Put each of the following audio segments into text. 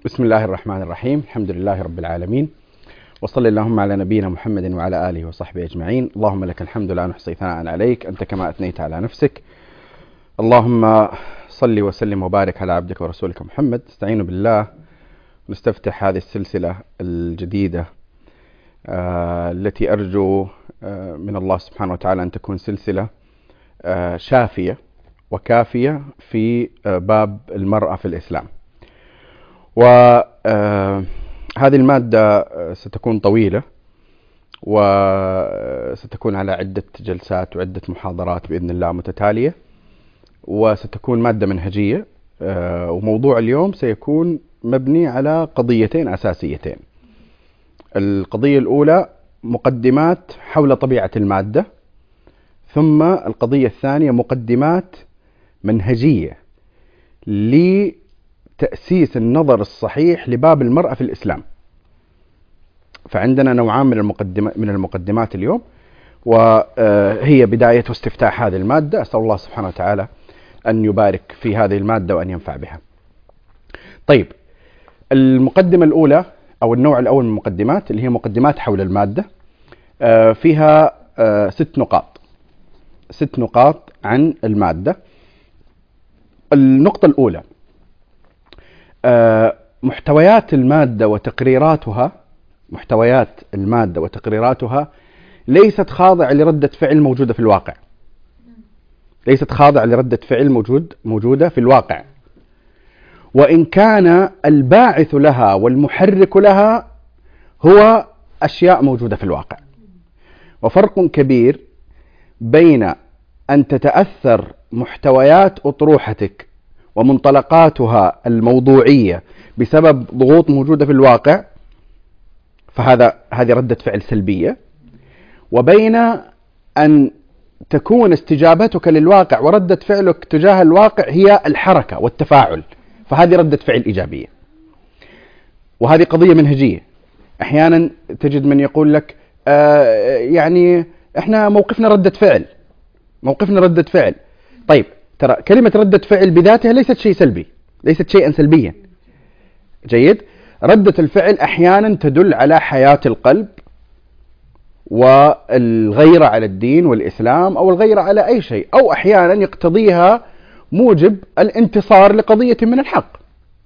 بسم الله الرحمن الرحيم. الحمد لله رب العالمين، وصلى اللهم على نبينا محمد وعلى آله وصحبه أجمعين. اللهم لك الحمد لا نحصي ثناء عليك، أنت كما أثنيت على نفسك. اللهم صل وسلم وبارك على عبدك ورسولك محمد. استعينوا بالله ونستفتح هذه السلسلة الجديدة التي أرجو من الله سبحانه وتعالى أن تكون سلسلة شافية وكافية في باب المرأة في الإسلام. وهذه المادة ستكون طويلة وستكون على عدة جلسات وعدة محاضرات بإذن الله متتالية، وستكون مادة منهجية. وموضوع اليوم سيكون مبني على قضيتين أساسيتين. القضية الأولى مقدمات حول طبيعة المادة، ثم القضية الثانية مقدمات منهجية لتأسيس النظر الصحيح لباب المرأة في الإسلام. فعندنا نوعان من المقدمات اليوم، وهي بداية واستفتاح هذه المادة. أسأل الله سبحانه وتعالى أن يبارك في هذه المادة وأن ينفع بها. طيب، المقدمة الأولى أو النوع الأول من المقدمات اللي هي مقدمات حول المادة، فيها 6 نقاط عن المادة. النقطة الأولى محتويات المادة وتقريراتها ليست خاضعة لردة فعل موجودة في الواقع. موجودة في الواقع، وإن كان الباعث لها والمحرك لها هو أشياء موجودة في الواقع. وفرق كبير بين أن تتأثر محتويات أطروحتك ومنطلقاتها الموضوعية بسبب ضغوط موجودة في الواقع، هذه ردة فعل سلبية، وبين أن تكون استجابتك للواقع وردة فعلك تجاه الواقع هي الحركة والتفاعل، فهذه ردة فعل إيجابية. وهذه قضية منهجية. أحيانا تجد من يقول لك يعني إحنا موقفنا ردة فعل. طيب، ترى كلمة ردة فعل بذاتها ليست شيئا سلبيا. جيد. ردة الفعل أحيانا تدل على حياة القلب والغيرة على الدين والإسلام أو الغيرة على أي شيء، أو أحيانا يقتضيها موجب الانتصار لقضية من الحق.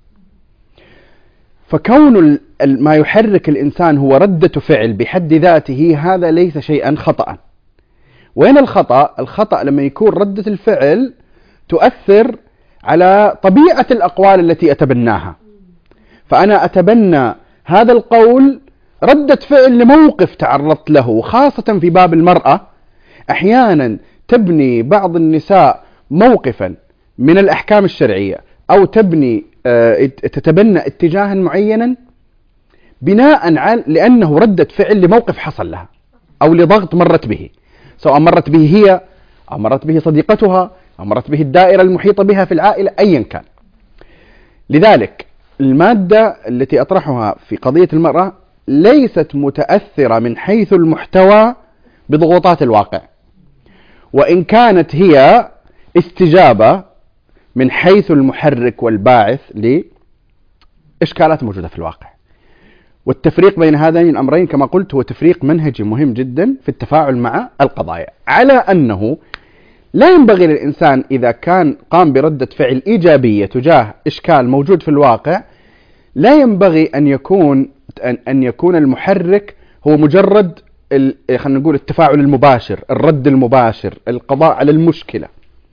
فكون ما يحرك الإنسان هو ردة فعل بحد ذاته، هذا ليس شيئا خطأ. وين الخطأ؟ الخطأ لما يكون ردة الفعل تؤثر على طبيعة الأقوال التي أتبناها. فأنا أتبنى هذا القول ردة فعل لموقف تعرضت له، وخاصة في باب المرأة أحيانا تبني بعض النساء موقفا من الأحكام الشرعية، أو تتبنى اتجاها معينا بناء على لأنه ردة فعل لموقف حصل لها أو لضغط مرت به، سواء مرت به هي أو مرت به صديقتها أو مرت به الدائرة المحيطة بها في العائلة، أيا كان. لذلك المادة التي أطرحها في قضية المرأة ليست متأثرة من حيث المحتوى بضغوطات الواقع، وإن كانت هي استجابة من حيث المحرك والباعث لإشكالات موجودة في الواقع. والتفريق بين هذين الأمرين كما قلت هو تفريق منهجي مهم جدا في التفاعل مع القضايا، على أنه لا ينبغي للإنسان إذا كان قام بردة فعل إيجابية تجاه إشكال موجود في الواقع، لا ينبغي أن يكون المحرك هو مجرد خلينا نقول التفاعل المباشر، الرد المباشر، القضاء على المشكلة.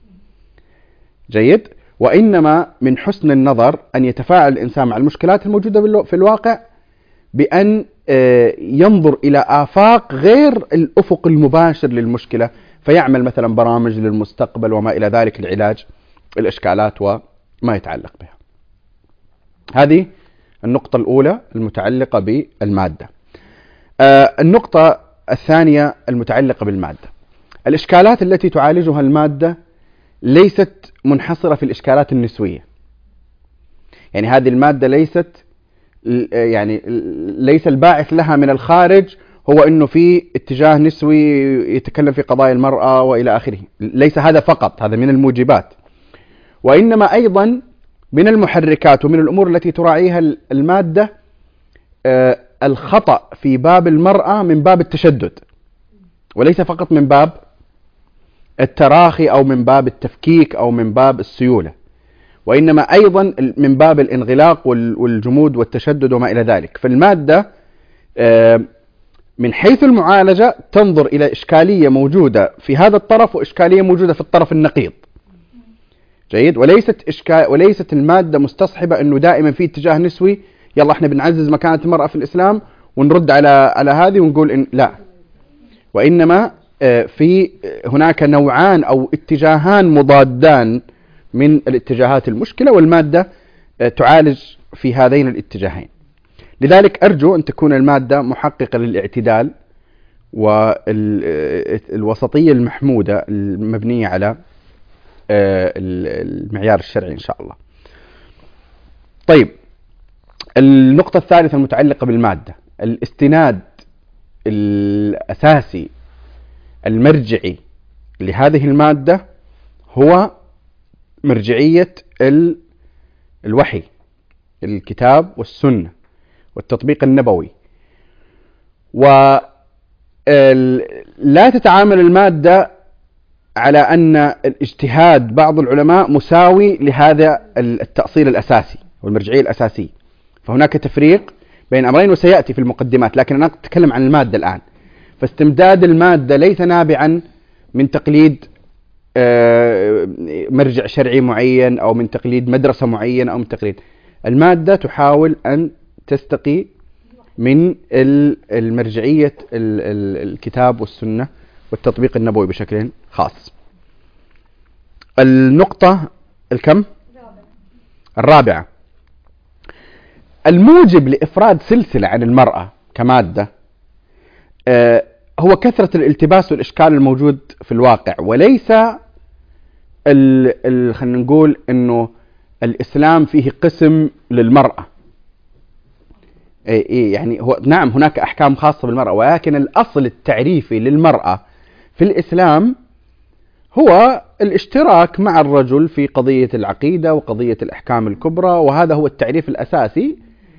جيد. وإنما من حسن النظر أن يتفاعل الإنسان مع المشكلات الموجودة في الواقع بأن ينظر إلى آفاق غير الأفق المباشر للمشكلة، فيعمل مثلا برامج للمستقبل وما إلى ذلك لعلاج الإشكالات وما يتعلق بها. هذه النقطة الأولى المتعلقة بالمادة. النقطة الثانية المتعلقة بالمادة، الإشكالات التي تعالجها المادة ليست منحصرة في الإشكالات النسوية. يعني هذه المادة ليس الباعث لها من الخارج هو أنه في اتجاه نسوي يتكلم في قضايا المرأة وإلى آخره. ليس هذا فقط، هذا من الموجبات، وإنما أيضا من المحركات ومن الأمور التي تراعيها المادة الخطأ في باب المرأة من باب التشدد، وليس فقط من باب التراخي أو من باب التفكيك أو من باب السيولة، وإنما أيضا من باب الانغلاق والجمود والتشدد وما إلى ذلك. فالمادة من حيث المعالجة تنظر إلى إشكالية موجودة في هذا الطرف وإشكالية موجودة في الطرف النقيض. جيد. وليست المادة مستصحبة أنه دائما في اتجاه نسوي، يلا احنا بنعزز مكانة المرأة في الإسلام ونرد على هذه ونقول إن لا، وإنما في هناك نوعان أو اتجاهان مضادان من الاتجاهات المشكلة، والمادة تعالج في هذين الاتجاهين. لذلك أرجو أن تكون المادة محققة للاعتدال والوسطية المحمودة المبنية على المعيار الشرعي إن شاء الله. طيب، النقطة الثالثة المتعلقة بالمادة، الاستناد الأساسي المرجعي لهذه المادة هو مرجعية الوحي، الكتاب والسنة والتطبيق النبوي. ولا تتعامل المادة على أن الاجتهاد بعض العلماء مساوي لهذا التأصيل الأساسي والمرجعية الأساسية، فهناك تفريق بين أمرين وسيأتي في المقدمات، لكن أنا أتكلم عن المادة الآن. فاستمداد المادة ليس نابعا من تقليد مرجع شرعي معين أو من تقليد مدرسة معينة أو من تقليد. المادة تحاول أن تستقي من المرجعية الكتاب والسنة والتطبيق النبوي بشكل خاص. النقطة الرابعة، الموجب لإفراد سلسلة عن المرأة كمادة هو كثرة الالتباس والإشكال الموجود في الواقع، وليس خلينا نقول إنه الإسلام فيه قسم للمرأة. يعني هو نعم هناك أحكام خاصة بالمرأة، ولكن الأصل التعريفي للمرأة في الإسلام هو الاشتراك مع الرجل في قضية العقيدة وقضية الأحكام الكبرى، وهذا هو التعريف الأساسي.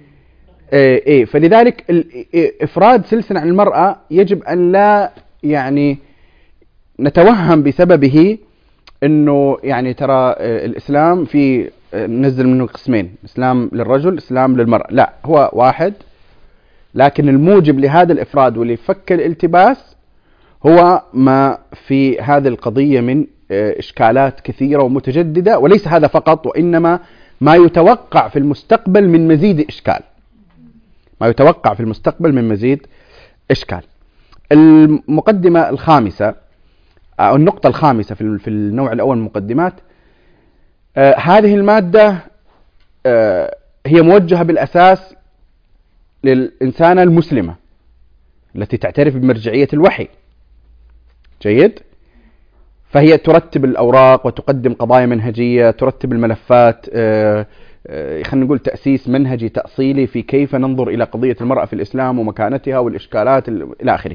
فلذلك إفراد سلسلة عن المرأة يجب أن لا يعني نتوهم بسببه أنه يعني ترى الإسلام في نزل منه قسمين، إسلام للرجل إسلام للمرأة. لا، هو واحد، لكن الموجب لهذا الإفراد ولفك الالتباس هو ما في هذه القضية من إشكالات كثيرة ومتجددة، وليس هذا فقط، وإنما ما يتوقع في المستقبل من مزيد إشكال، ما يتوقع في المستقبل من مزيد إشكال. المقدمة الخامسة أو النقطة الخامسة في النوع الأول من المقدمات، هذه المادة هي موجهة بالأساس للإنسانة المسلمة التي تعترف بمرجعية الوحي. جيد. فهي ترتب الأوراق وتقدم قضايا منهجية، ترتب الملفات، خلينا نقول تأسيس منهجي تأصيلي في كيف ننظر إلى قضية المرأة في الإسلام ومكانتها والإشكالات إلى آخره.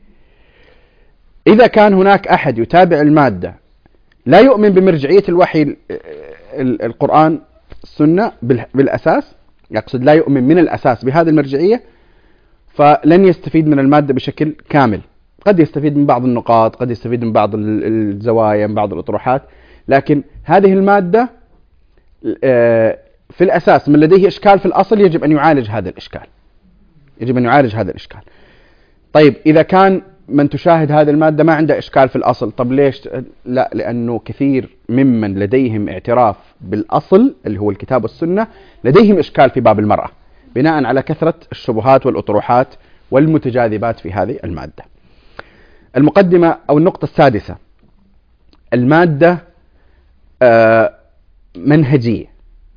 إذا كان هناك أحد يتابع المادة لا يؤمن بمرجعية الوحي القرآن السنة بالأساس، يقصد لا يؤمن من الأساس بهذه المرجعية، فلن يستفيد من المادة بشكل كامل. قد يستفيد من بعض النقاط، قد يستفيد من بعض الزوايا، من بعض الأطروحات، لكن هذه المادة في الأساس من لديه إشكال في الأصل يجب أن يعالج هذا الإشكال، يجب أن يعالج هذا الإشكال. طيب، إذا كان من تشاهد هذه المادة ما عنده إشكال في الأصل، طب ليش؟ لا، لأنه كثير ممن لديهم اعتراف بالأصل اللي هو الكتاب والسنة لديهم إشكال في باب المرأة بناء على كثرة الشبهات والأطروحات والمتجاذبات في هذه المادة. المقدمة أو النقطة السادسة، المادة منهجية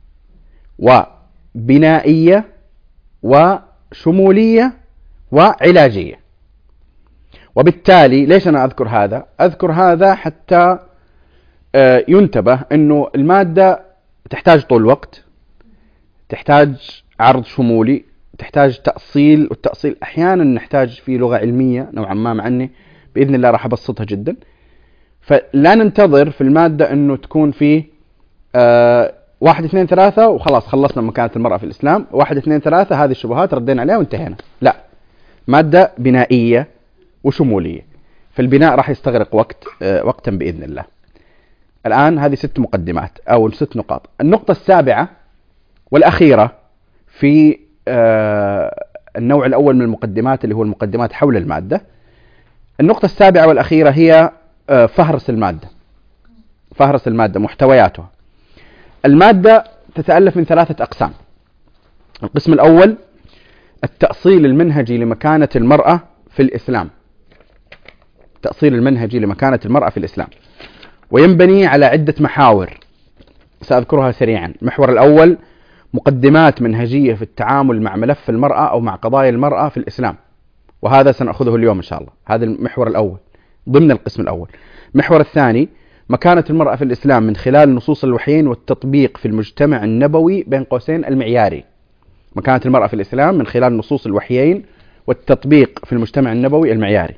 وبنائية وشمولية وعلاجية. وبالتالي ليش أنا أذكر هذا؟ أذكر هذا حتى ينتبه أنه المادة تحتاج طول وقت، تحتاج عرض شمولي، تحتاج تأصيل، والتأصيل أحيانا نحتاج فيه لغة علمية نوعا ما، مع أني بإذن الله راح أبسطها جدا. فلا ننتظر في المادة أنه تكون فيه 1 2 3 وخلاص خلصنا مكانة المرأة في الإسلام، 1 2 3 هذه الشبهات ردينا عليها وانتهينا. لا، مادة بنائية وشمولية، فالبناء راح يستغرق وقتا بإذن الله. الآن هذه 6 مقدمات أو 6 نقاط. النقطة السابعة والأخيرة في النوع الأول من المقدمات اللي هو المقدمات حول المادة. النقطة السابعة والأخيرة هي فهرس المادة. فهرس المادة، محتوياتها. المادة تتألف من 3 أقسام. القسم الأول التأصيل المنهجي لمكانة المرأة في الإسلام. التأصيل المنهجي لمكانة المرأة في الإسلام، وينبني على عدة محاور سأذكرها سريعا. المحور الأول مقدمات منهجية في التعامل مع ملف المرأة أو مع قضايا المرأة في الإسلام، وهذا سنأخذه اليوم إن شاء الله. هذا المحور الأول ضمن القسم الأول. المحور الثاني مكانة المرأة في الإسلام من خلال نصوص الوحيين والتطبيق في المجتمع النبوي بين قوسين المعياري. مكانة المرأة في الإسلام من خلال نصوص الوحيين والتطبيق في المجتمع النبوي المعياري.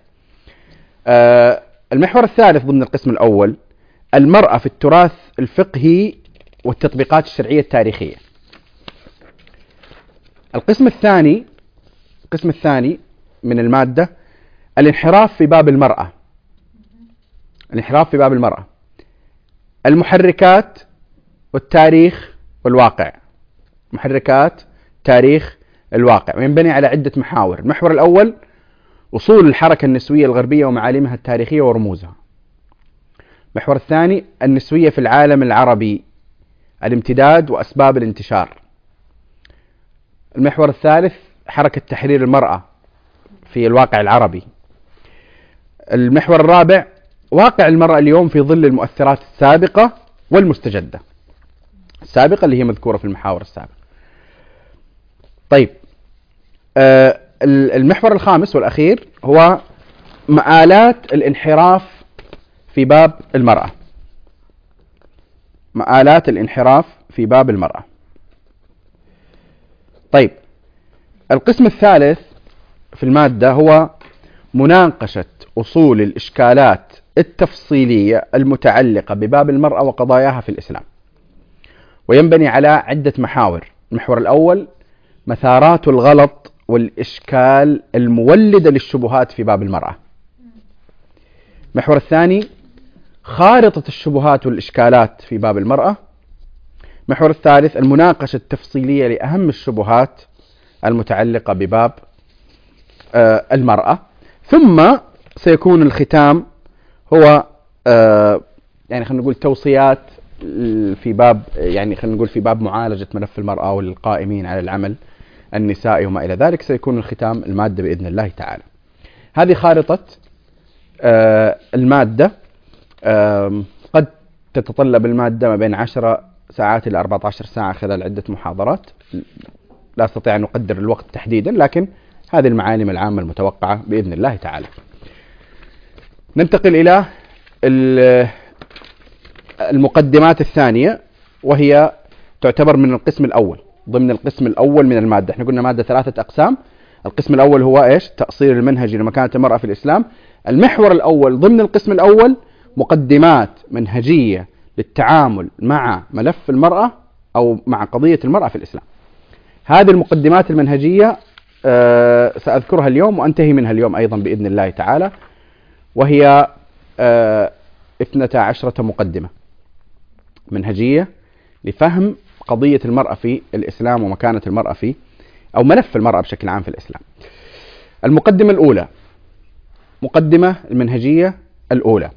المحور الثالث ضمن القسم الأول المرأة في التراث الفقهي والتطبيقات الشرعية التاريخية. القسم الثاني من المادة الانحراف في باب المرأة. الانحراف في باب المرأة، المحركات والتاريخ والواقع. محركات، تاريخ، الواقع، وينبني على عدة محاور. المحور الأول أصول الحركة النسوية الغربية ومعالمها التاريخية ورموزها. المحور الثاني النسوية في العالم العربي، الامتداد وأسباب الانتشار. المحور الثالث حركة تحرير المرأة في الواقع العربي. المحور الرابع واقع المرأة اليوم في ظل المؤثرات السابقة والمستجدة. السابقة اللي هي مذكورة في المحاور السابقة. طيب، المحور الخامس والأخير هو مآلات الانحراف في باب المرأة. مآلات الانحراف في باب المرأة. طيب، القسم الثالث في المادة هو مناقشة أصول الإشكالات التفصيلية المتعلقة بباب المرأة وقضاياها في الإسلام، وينبني على عدة محاور. المحور الأول مثارات الغلط والإشكال المولدة للشبهات في باب المرأة. المحور الثاني خارطة الشبهات والإشكالات في باب المرأة. المحور الثالث المناقشة التفصيلية لأهم الشبهات المتعلقة بباب المرأة. ثم سيكون الختام هو يعني خلينا نقول توصيات في باب، يعني خلينا نقول في باب معالجة ملف المرأة والقائمين على العمل النسائي وما إلى ذلك. سيكون الختام المادة بإذن الله تعالى. هذه خارطة المادة. قد تتطلب المادة ما بين 10 ساعات إلى 14 ساعة خلال عدة محاضرات. لا أستطيع أن أقدر الوقت تحديدا، لكن هذه المعالم العامة المتوقعة بإذن الله تعالى. ننتقل إلى المقدمات الثانية، وهي تعتبر من القسم الأول ضمن القسم الأول من المادة. احنا قلنا مادة 3 أقسام. القسم الأول هو إيش؟ تأصيل المنهجي لمكانة المرأة في الإسلام. المحور الأول ضمن القسم الأول مقدمات منهجية للتعامل مع ملف المرأة أو مع قضية المرأة في الإسلام. هذه المقدمات المنهجية سأذكرها اليوم وأنتهي منها اليوم أيضا بإذن الله تعالى، وهي 12 مقدمة منهجية لفهم قضية المرأة في الإسلام ومكانة المرأة في أو ملف المرأة بشكل عام في الإسلام. المقدمة الأولى، مقدمة المنهجية الأولى،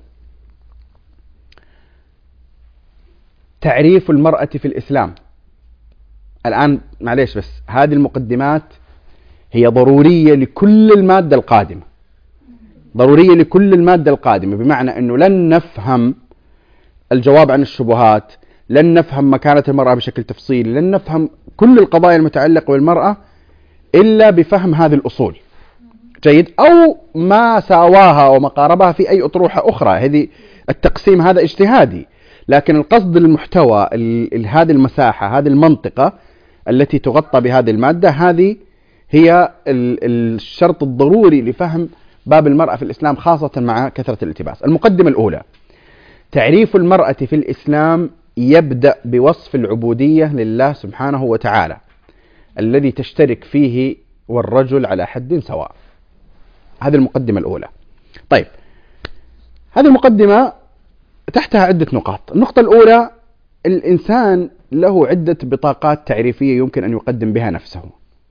تعريف المرأة في الإسلام. الآن معليش، بس هذه المقدمات هي ضرورية لكل المادة القادمة، ضرورية لكل المادة القادمة، بمعنى أنه لن نفهم الجواب عن الشبهات، لن نفهم مكانة المرأة بشكل تفصيلي، لن نفهم كل القضايا المتعلقة بالمرأة إلا بفهم هذه الأصول. جيد، أو ما ساواها وما قاربها في أي أطروحة أخرى. هذه التقسيم هذا اجتهادي، لكن القصد المحتوى هذه المساحة، هذه المنطقة التي تغطى بهذه المادة، هذه هي الشرط الضروري لفهم باب المرأة في الإسلام، خاصة مع كثرة الالتباس. المقدمة الأولى، تعريف المرأة في الإسلام يبدأ بوصف العبودية لله سبحانه وتعالى الذي تشترك فيه والرجل على حد سواء. هذه المقدمة الأولى. طيب، هذه المقدمة تحتها عدة نقاط. النقطة الأولى: الإنسان له عدة بطاقات تعريفية يمكن أن يقدم بها نفسه،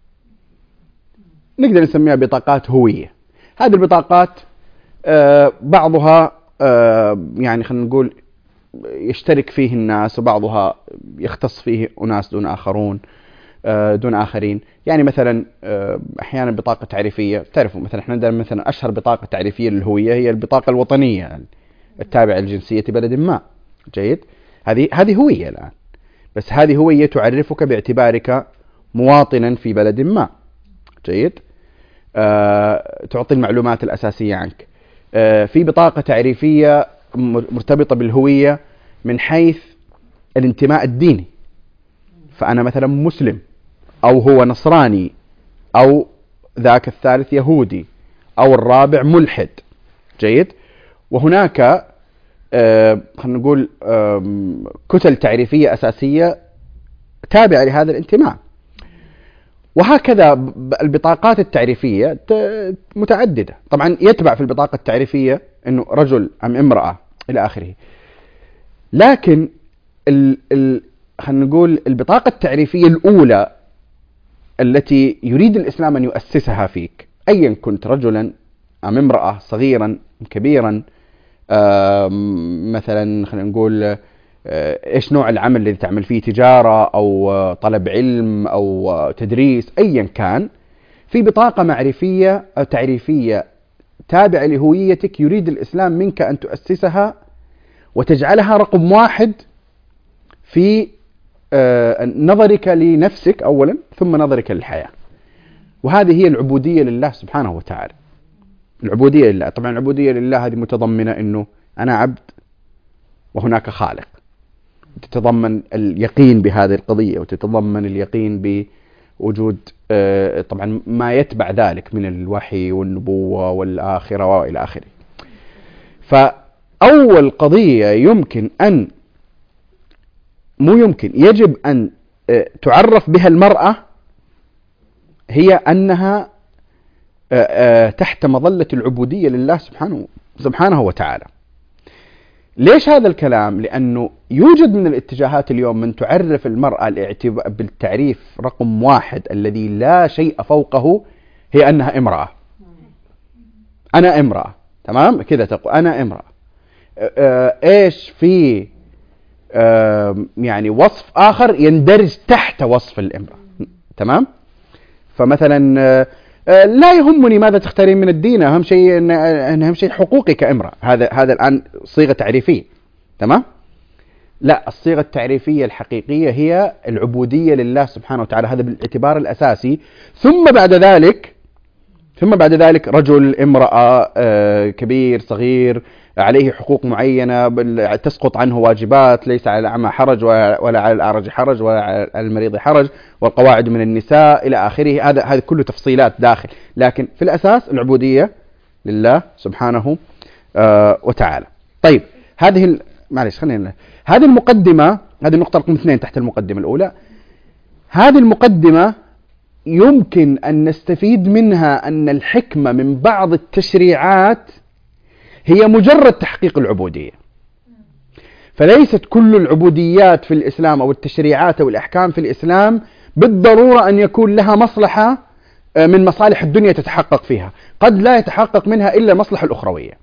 نقدر نسميها بطاقات هوية. هذه البطاقات بعضها يعني خلينا نقول يشترك فيه الناس، وبعضها يختص فيه أناس دون آخرين. يعني مثلا أحيانا بطاقة تعريفية، تعرفوا مثلا احنا عندنا مثلا أشهر بطاقة تعريفية للهوية هي البطاقة الوطنية التابعة لجنسية بلد ما. جيد، هذه هوية الآن، بس هذه هوية تعرفك باعتبارك مواطنا في بلد ما. جيد، تعطي المعلومات الأساسية عنك. في بطاقة تعريفية مرتبطة بالهوية من حيث الانتماء الديني، فأنا مثلا مسلم، أو هو نصراني، أو ذاك الثالث يهودي، أو الرابع ملحد. جيد، وهناك خلينا نقول كتل تعريفية أساسية تابعة لهذا الانتماء. وهكذا البطاقات التعريفية متعددة. طبعا يتبع في البطاقة التعريفية أنه رجل أم امرأة إلى آخره. لكن خلينا نقول البطاقة التعريفية الأولى التي يريد الإسلام أن يؤسسها فيك، أيا كنت رجلا أم امرأة، صغيرا أم كبيرا، مثلا خلينا نقول إيش نوع العمل الذي تعمل فيه، تجارة أو طلب علم أو تدريس، أيا كان، في بطاقة معرفية أو تعريفية تابعة لهويتك يريد الإسلام منك أن تؤسسها وتجعلها رقم واحد في نظرك لنفسك أولا، ثم نظرك للحياة. وهذه هي العبودية لله سبحانه وتعالى. العبودية لله، طبعا العبودية لله هذه متضمنة أنه أنا عبد وهناك خالق، تتضمن اليقين بهذه القضية، وتتضمن اليقين بوجود طبعا ما يتبع ذلك من الوحي والنبوة والآخرة وإلى آخره. فأول قضية يجب أن تعرف بها المرأة هي أنها تحت مظلة العبودية لله سبحانه وتعالى. ليش هذا الكلام؟ لأنه يوجد من الاتجاهات اليوم من تعرف المرأة بالتعريف رقم واحد الذي لا شيء فوقه، هي أنها امرأة. أنا امرأة، تمام كذا تقول أنا امرأة. إيش في يعني وصف آخر يندرج تحت وصف الامرأة، تمام؟ فمثلا لا يهمني ماذا تختارين من الدين، أهم شيء حقوقي كامرأة. هذا الآن صيغة تعريفية، تمام؟ لا، الصيغة التعريفية الحقيقية هي العبودية لله سبحانه وتعالى، هذا بالاعتبار الأساسي. ثم بعد ذلك رجل، امرأة، كبير، صغير، عليه حقوق معينة، تسقط عنه واجبات، ليس على الأعمى حرج ولا على الأعرج حرج ولا على المريض حرج، والقواعد من النساء إلى آخره. هذا كله تفصيلات داخل، لكن في الأساس العبودية لله سبحانه وتعالى. طيب، هذه المقدمة، هذه النقطة رقم 2 تحت المقدمة الأولى. هذه المقدمة يمكن أن نستفيد منها أن الحكمة من بعض التشريعات هي مجرد تحقيق العبودية. فليست كل العبوديات في الإسلام أو التشريعات أو الأحكام في الإسلام بالضرورة أن يكون لها مصلحة من مصالح الدنيا تتحقق فيها، قد لا يتحقق منها إلا المصلحة الأخروية.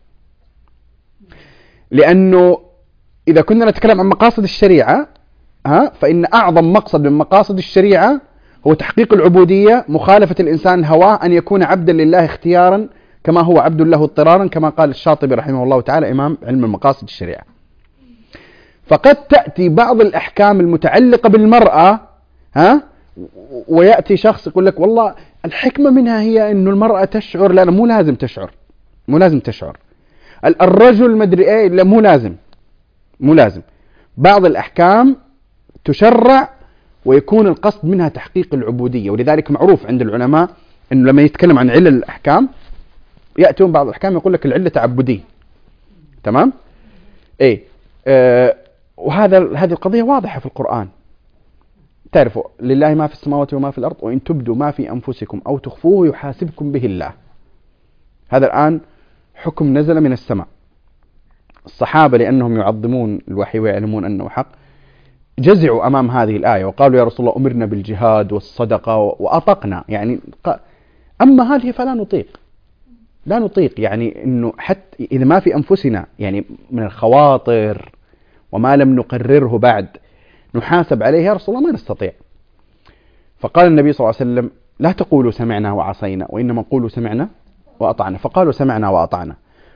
لأنه إذا كنا نتكلم عن مقاصد الشريعة، فإن أعظم مقصد من مقاصد الشريعة هو تحقيق العبودية، مخالفة الإنسان هواه أن يكون عبدا لله اختيارا كما هو عبد له اضطرارا، كما قال الشاطبي رحمه الله تعالى إمام علم المقاصد الشريعة. فقد تأتي بعض الأحكام المتعلقة بالمرأة ويأتي شخص يقول لك والله الحكمة منها هي أن المرأة تشعر. لا، مو لازم تشعر. الرجل مدري ايه، لا، مو لازم. بعض الأحكام تشرع ويكون القصد منها تحقيق العبودية. ولذلك معروف عند العلماء أنه لما يتكلم عن علل الأحكام يأتون بعض الأحكام يقول لك العلة تعبدية، تمام؟ هذه القضية واضحة في القرآن. تعرفوا لله ما في السماوات وما في الأرض وإن تبدوا ما في أنفسكم أو تخفوه يحاسبكم به الله. هذا الآن حكم نزل من السماء. الصحابة لأنهم يعظمون الوحي ويعلمون أنه حق جزعوا أمام هذه الآية وقالوا يا رسول الله أمرنا بالجهاد والصدقة وأطقنا، يعني أما هذه فلا نطيق، لا نطيق، يعني أنه حتى إذا ما في أنفسنا يعني من الخواطر وما لم نقرره بعد نحاسب عليه يا رسول الله ما نستطيع. فقال النبي صلى الله عليه وسلم لا تقولوا سمعنا وعصينا وإنما قولوا سمعنا وأطعنا، فقالوا سمعنا وأطعنا.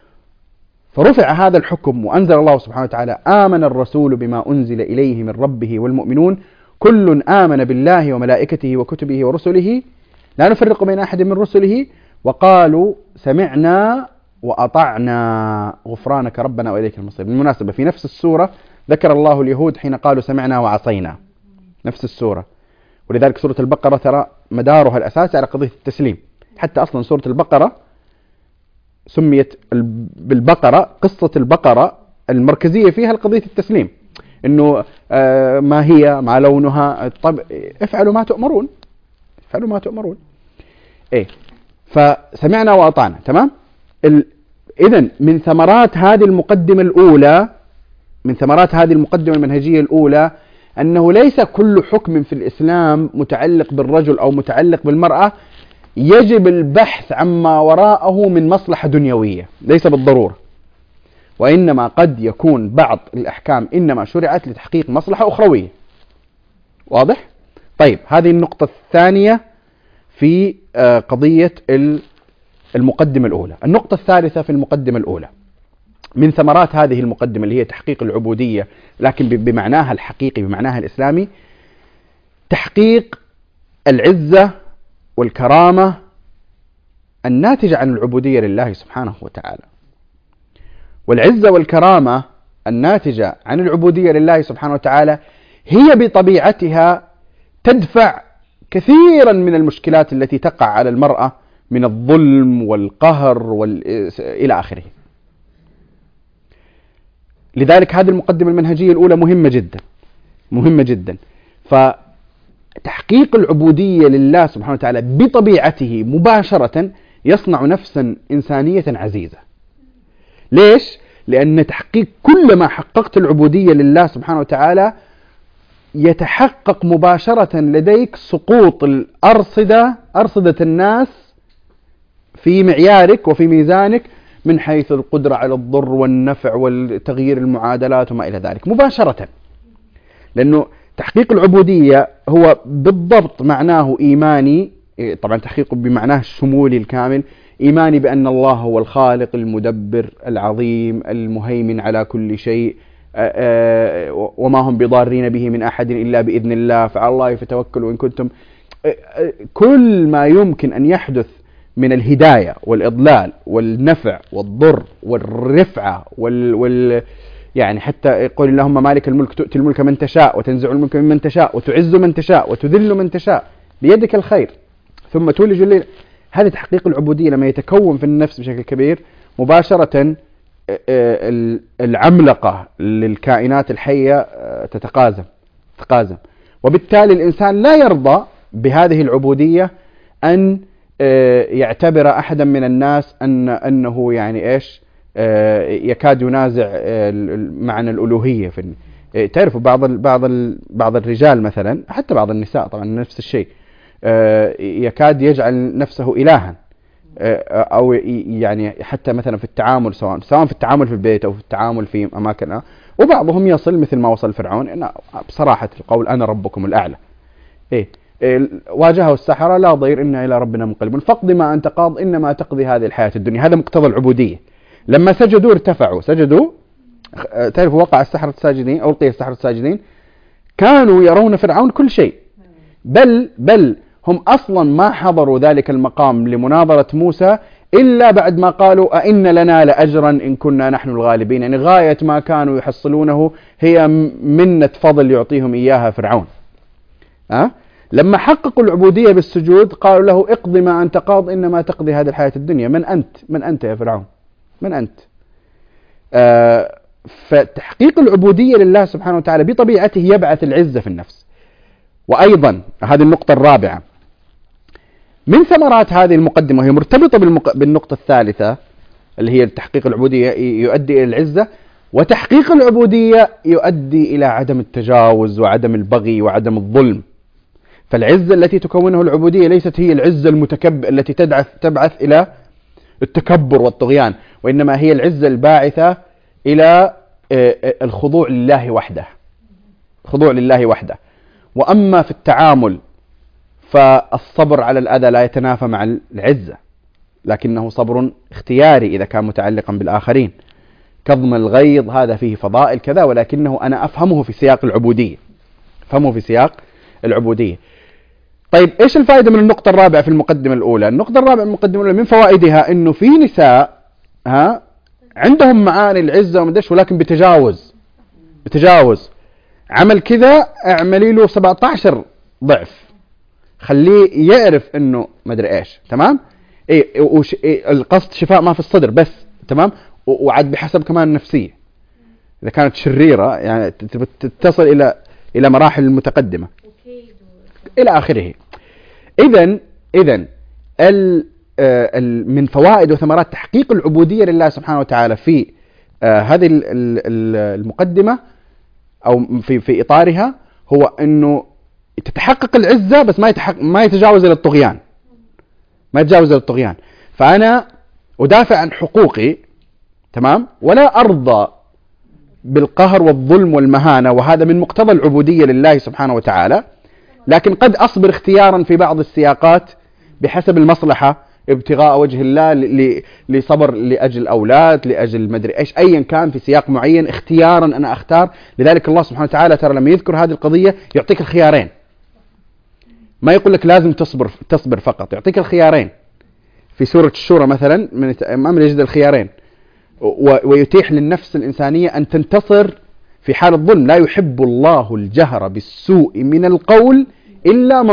فرفع هذا الحكم وأنزل الله سبحانه وتعالى آمن الرسول بما أنزل إليه من ربه والمؤمنون كل آمن بالله وملائكته وكتبه ورسله لا نفرق بين أحد من رسله وقالوا سمعنا وأطعنا غفرانك ربنا وإليك المصير. بالمناسبة في نفس السورة ذكر الله اليهود حين قالوا سمعنا وعصينا، نفس السورة. ولذلك سورة البقرة ترى مدارها الأساسي على قضية التسليم، حتى أصلا سورة البقرة سميت بالبقرة، قصة البقرة المركزية فيها القضية التسليم، إنه ما هي ما لونها، طب افعلوا ما تؤمرون، افعلوا ما تؤمرون. إيه فسمعنا وأطعنا. تمام. إذن من ثمرات هذه المقدمة الأولى، من ثمرات هذه المقدمة المنهجية الأولى أنه ليس كل حكم في الإسلام متعلق بالرجل أو متعلق بالمرأة يجب البحث عما وراءه من مصلحة دنيوية، ليس بالضرورة، وإنما قد يكون بعض الأحكام إنما شرعت لتحقيق مصلحة أخروية. واضح؟ طيب هذه النقطة الثانية في قضية المقدمة الأولى. النقطة الثالثة في المقدمة الأولى من ثمرات هذه المقدمة اللي هي تحقيق العبودية لكن بمعناها الحقيقي بمعناها الإسلامي، تحقيق العزة والكرامة الناتجة عن العبودية لله سبحانه وتعالى. والعزة والكرامة الناتجة عن العبودية لله سبحانه وتعالى هي بطبيعتها تدفع كثيرا من المشكلات التي تقع على المرأة من الظلم والقهر إلى آخره. لذلك هذه المقدمة المنهجية الأولى مهمة جدا، مهمة جدا. فتحقيق العبودية لله سبحانه وتعالى بطبيعته مباشرة يصنع نفسا إنسانية عزيزة. ليش؟ لأن تحقيق كل ما حققت العبودية لله سبحانه وتعالى يتحقق مباشرة لديك سقوط أرصدة الناس في معيارك وفي ميزانك من حيث القدرة على الضر والنفع والتغيير المعادلات وما إلى ذلك مباشرة. لأنه تحقيق العبودية هو بالضبط معناه إيماني، طبعا تحقيقه بمعناه الشمولي الكامل، إيماني بأن الله هو الخالق المدبر العظيم المهيمن على كل شيء، وما هم بضارين به من أحد إلا بإذن الله، فعلى الله فتوكلوا إن كنتم. كل ما يمكن أن يحدث من الهداية والإضلال والنفع والضر والرفعة يعني حتى يقول اللهم مالك الملك تؤتي الملك من تشاء وتنزع الملك ممن تشاء وتعز من تشاء وتذل من تشاء بيدك الخير ثم تولج الليل. هذا تحقيق العبودية لما يتكون في النفس بشكل كبير مباشرة العملقة للكائنات الحية تتقازم، وبالتالي الإنسان لا يرضى بهذه العبودية أن يعتبر أحدا من الناس أنه يعني إيش يكاد ينازع معنى الألوهية. تعرفوا بعض الرجال مثلا، حتى بعض النساء طبعا نفس الشيء، يكاد يجعل نفسه إلها، أو يعني حتى مثلا في التعامل سواء في التعامل في البيت أو في التعامل في أماكن، وبعضهم يصل مثل ما وصل فرعون بصراحة القول أنا ربكم الأعلى. واجهه السحرة لا ضير إنا إلى ربنا منقلبون فاقض ما أنت قاض إنما تقضي هذه الحياة الدنيا. هذا مقتضى العبودية. لما سجدوا ارتفعوا، تعرفوا وقع السحرة الساجدين أو ألقي السحرة الساجدين كانوا يرون فرعون كل شيء، بل هم أصلا ما حضروا ذلك المقام لمناظرة موسى إلا بعد ما قالوا أئن لنا لأجرا إن كنا نحن الغالبين. يعني غاية ما كانوا يحصلونه هي منة فضل يعطيهم إياها فرعون. لما حققوا العبودية بالسجود قالوا له اقضي ما أنت قاض إنما تقضي هذه الحياة الدنيا. من أنت يا فرعون؟ من أنت؟ فتحقيق العبودية لله سبحانه وتعالى بطبيعته يبعث العزة في النفس. وأيضا هذه النقطة الرابعة من ثمرات هذه المقدمة، وهي مرتبطة بالنقطة الثالثة اللي هي تحقيق العبودية يؤدي إلى العزة، وتحقيق العبودية يؤدي إلى عدم التجاوز وعدم البغي وعدم الظلم. فالعزة التي تكونه العبودية ليست هي العزة المتكبر التي تبعث إلى التكبر والطغيان، وإنما هي العزة الباعثة إلى الخضوع لله وحده، خضوع لله وحده. وأما في التعامل فالصبر على الأذى لا يتنافى مع العزة، لكنه صبر اختياري إذا كان متعلقا بالآخرين. كظم الغيظ هذا فيه فضائل كذا، ولكنه أنا أفهمه في سياق العبودية، أفهمه في سياق العبودية. طيب إيش الفائدة من النقطة الرابعة في المقدمة الأولى؟ النقطة الرابعة في المقدمة الأولى من فوائدها إنه في نساء عندهم معاني العزة ومدش، ولكن بتجاوز عمل كذا اعملي له 17 ضعف، خليه يعرف إنه مدري إيش، تمام؟ القصد شفاء ما في الصدر بس، تمام؟ وعد بحسب كمان النفسية، إذا كانت شريرة يعني تتصل إلى مراحل متقدمة إلى آخره. إذن من فوائد وثمرات تحقيق العبودية لله سبحانه وتعالى في هذه المقدمة أو في إطارها هو أنه تتحقق العزة، بس ما يتجاوز إلى الطغيان، ما يتجاوز إلى الطغيان. فأنا أدافع عن حقوقي، تمام، ولا أرضى بالقهر والظلم والمهانة، وهذا من مقتضى العبودية لله سبحانه وتعالى. لكن قد أصبر اختيارا في بعض السياقات بحسب المصلحة، ابتغاء وجه الله، لصبر لأجل أولاد، لأجل مدري إيش، أيا كان في سياق معين اختيارا أنا أختار. لذلك الله سبحانه وتعالى ترى لما يذكر هذه القضية يعطيك الخيارين، ما يقول لك لازم تصبر فقط، يعطيك الخيارين. في سورة الشورى مثلا من يجد الخيارين، ويتيح للنفس الإنسانية أن تنتصر في حال الظلم. لا يحب الله الجهر بالسوء من القول إلا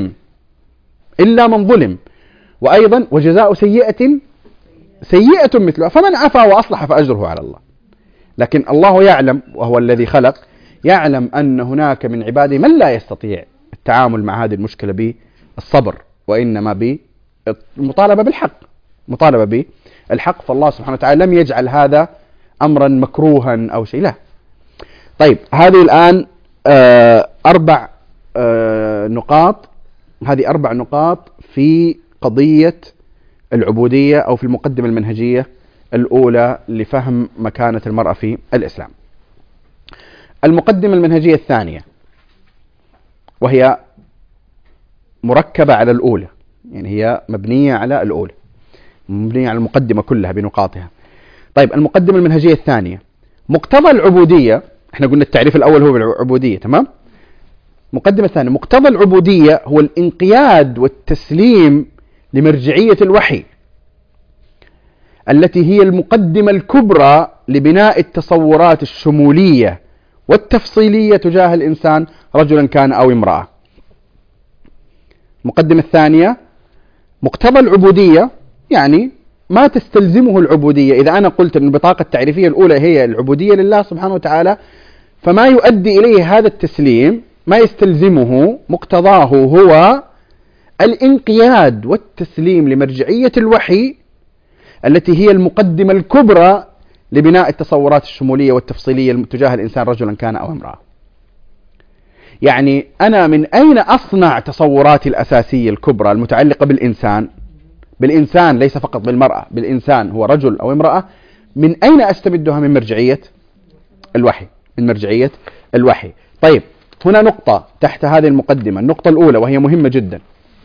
من ظلم، وأيضا وجزاء سيئة مثلها، فمن عفا وأصلح فأجره على الله. لكن الله يعلم، وهو الذي خلق، يعلم أن هناك من عباده من لا يستطيع التعامل مع هذه المشكلة بالصبر، وإنما بالمطالبة بالحق. فالله سبحانه وتعالى لم يجعل هذا أمرا مكروها أو شيء، لا. طيب هذه الآن 4 نقاط، هذه 4 نقاط في قضية العبودية أو في المقدمة المنهجية الأولى لفهم مكانة المرأة في الإسلام. المقدمة المنهجية الثانية، وهي مركبة على الأولى، يعني هي مبنية على الأولى، مبنية على المقدمة كلها بنقاطها. طيب المقدمة المنهجية الثانية، مقتضى العبودية، احنا قلنا التعريف الأول هو بالعبودية، تمام؟ مقدمة ثانية، مقتضى العبودية هو الانقياد والتسليم لمرجعية الوحي، التي هي المقدمة الكبرى لبناء التصورات الشمولية والتفصيلية تجاه الإنسان رجلا كان أو امرأة. المقدمة الثانية، مقتضى العبودية يعني ما تستلزمه العبودية. إذا أنا قلت أن البطاقة التعريفية الأولى هي العبودية لله سبحانه وتعالى، فما يؤدي إليه هذا التسليم، ما يستلزمه، مقتضاه هو الانقياد والتسليم لمرجعية الوحي، التي هي المقدمة الكبرى لبناء التصورات الشمولية والتفصيلية تجاه الإنسان رجلا كان أو امرأة. يعني أنا من أين أصنع تصوراتي الأساسية الكبرى المتعلقة بالإنسان ليس فقط بالمرأة، بالإنسان هو رجل أو امرأة، من أين أستمدها؟ من مرجعية الوحي. طيب هنا نقطة تحت هذه المقدمة، النقطة الأولى وهي مهمة جدا.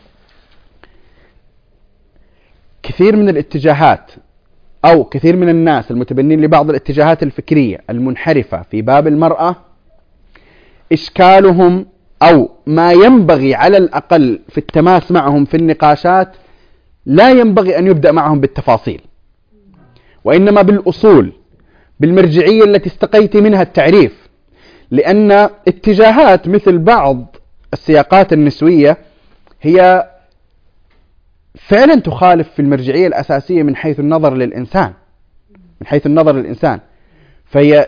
كثير من الاتجاهات أو كثير من الناس المتبنين لبعض الاتجاهات الفكرية المنحرفة في باب المرأة، إشكالهم أو ما ينبغي على الأقل في التماس معهم في النقاشات، لا ينبغي أن يبدأ معهم بالتفاصيل، وإنما بالأصول، بالمرجعية التي استقيت منها التعريف. لأن اتجاهات مثل بعض السياقات النسوية هي فعلا تخالف في المرجعية الأساسية من حيث النظر للإنسان، فهي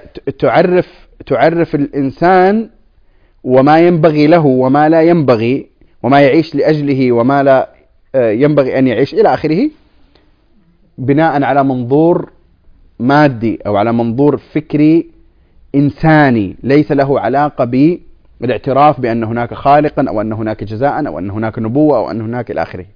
تعرف الإنسان وما ينبغي له وما لا ينبغي، وما يعيش لأجله وما لا ينبغي أن يعيش إلى آخره، بناء على منظور مادي أو على منظور فكري إنساني ليس له علاقة بالاعتراف بأن هناك خالقا أو أن هناك جزاء أو أن هناك نبوة أو أن هناك إلى آخره.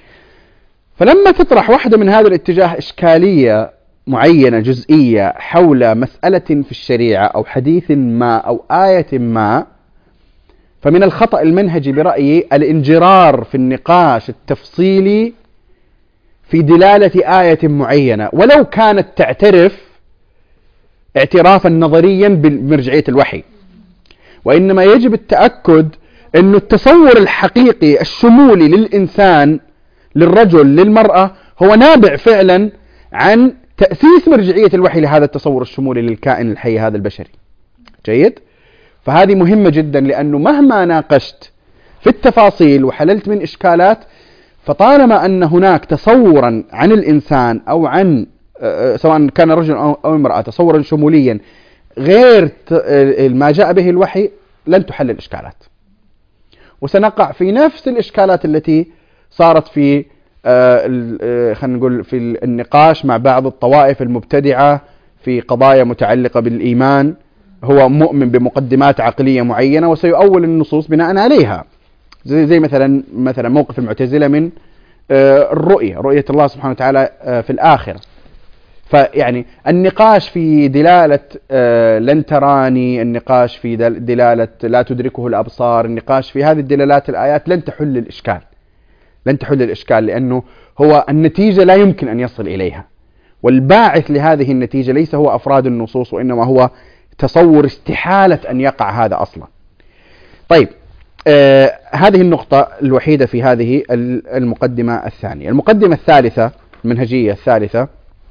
فلما تطرح واحدة من هذا الاتجاه إشكالية معينة جزئية حول مسألة في الشريعة أو حديث ما أو آية ما، فمن الخطأ المنهجي برأيي الانجرار في النقاش التفصيلي في دلالة آية معينة ولو كانت تعترف اعترافا نظريا بمرجعية الوحي، وإنما يجب التأكد أن التصور الحقيقي الشمولي للإنسان، للرجل، للمرأة، هو نابع فعلا عن تأسيس مرجعية الوحي لهذا التصور الشمولي للكائن الحي هذا البشري. جيد؟ فهذه مهمة جدا، لأنه مهما ناقشت في التفاصيل وحللت من إشكالات، فطالما أن هناك تصورا عن الإنسان أو عن سواء كان رجل أو امرأة تصورا شموليا غير ما جاء به الوحي، لن تحل الإشكالات، وسنقع في نفس الإشكالات التي صارت في خلينا نقول في النقاش مع بعض الطوائف المبتدعة في قضايا متعلقة بالإيمان. هو مؤمن بمقدمات عقلية معينة وسيؤول النصوص بناء عليها، زي مثلا موقف المعتزلة من رؤية الله سبحانه وتعالى في الآخرة. فيعني النقاش في دلالة لن تراني، النقاش في دلالة لا تدركه الأبصار، النقاش في هذه الدلالات الآيات لن تحل الإشكال، لأنه هو النتيجة لا يمكن أن يصل إليها، والباعث لهذه النتيجة ليس هو أفراد النصوص، وإنما هو تصور استحالة أن يقع هذا أصلا. طيب، هذه النقطة الوحيدة في هذه المقدمة الثانية. المقدمة الثالثة، المنهجية الثالثة،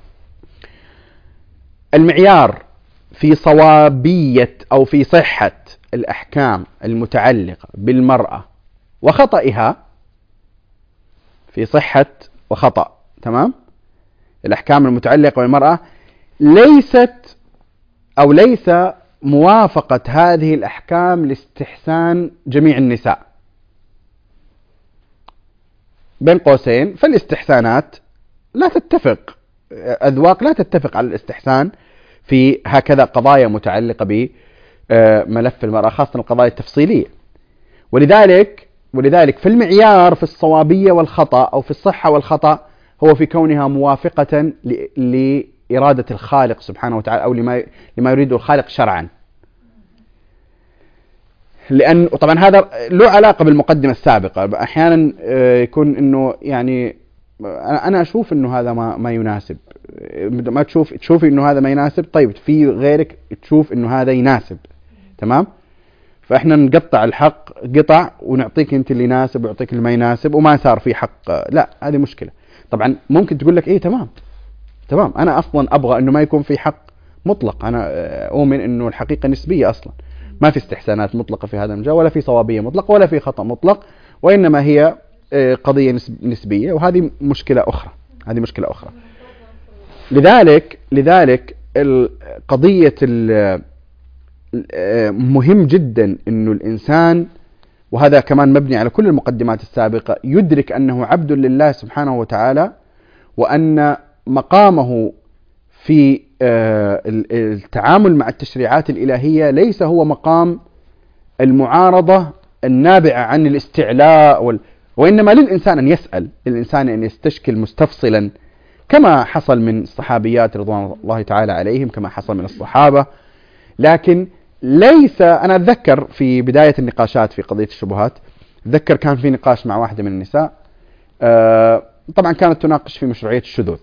المعيار في صوابية أو في صحة الأحكام المتعلقة بالمرأة وخطئها، في صحة وخطأ، تمام؟ الأحكام المتعلقة بالمرأة ليس موافقة هذه الأحكام لاستحسان جميع النساء. بين قوسين، فالاستحسانات لا تتفق، أذواق لا تتفق على الاستحسان في هكذا قضايا متعلقة بملف المرأة، خاصة القضايا التفصيلية. ولذلك في المعيار في الصوابية والخطأ أو في الصحة والخطأ هو في كونها موافقة لإرادة الخالق سبحانه وتعالى، أو لما يريده الخالق شرعا. لأن طبعا هذا له علاقة بالمقدمة السابقة. أحيانا يكون إنه يعني أنا أشوف إنه هذا ما يناسب، ما تشوفي إنه هذا ما يناسب، طيب في غيرك تشوف إنه هذا يناسب، تمام؟ فإحنا نقطع الحق قطع ونعطيك أنت اللي يناسب ويعطيك اللي ما يناسب، وما صار في حق. لا، هذه مشكلة. طبعا ممكن تقول لك إيه، تمام، أنا أصلا أبغى إنه ما يكون في حق مطلق. أنا أؤمن إنه الحقيقة نسبية أصلا، ما في استحسانات مطلقة في هذا المجال، ولا في صوابية مطلقة، ولا في خطأ مطلق، وإنما هي قضية نسبية، وهذه مشكلة أخرى. لذلك القضية مهم جدا إنه الإنسان، وهذا كمان مبني على كل المقدمات السابقة، يدرك أنه عبد لله سبحانه وتعالى، وأن مقامه في التعامل مع التشريعات الإلهية ليس هو مقام المعارضة النابعة عن الاستعلاء، وإنما للإنسان أن يسأل، للإنسان أن يستشكل مستفصلا، كما حصل من الصحابيات رضوان الله تعالى عليهم، كما حصل من الصحابة. لكن ليس، أنا أتذكر في بداية النقاشات في قضية الشبهات، أتذكر كان في نقاش مع واحدة من النساء، طبعا كانت تناقش في مشروعية الشذوذ،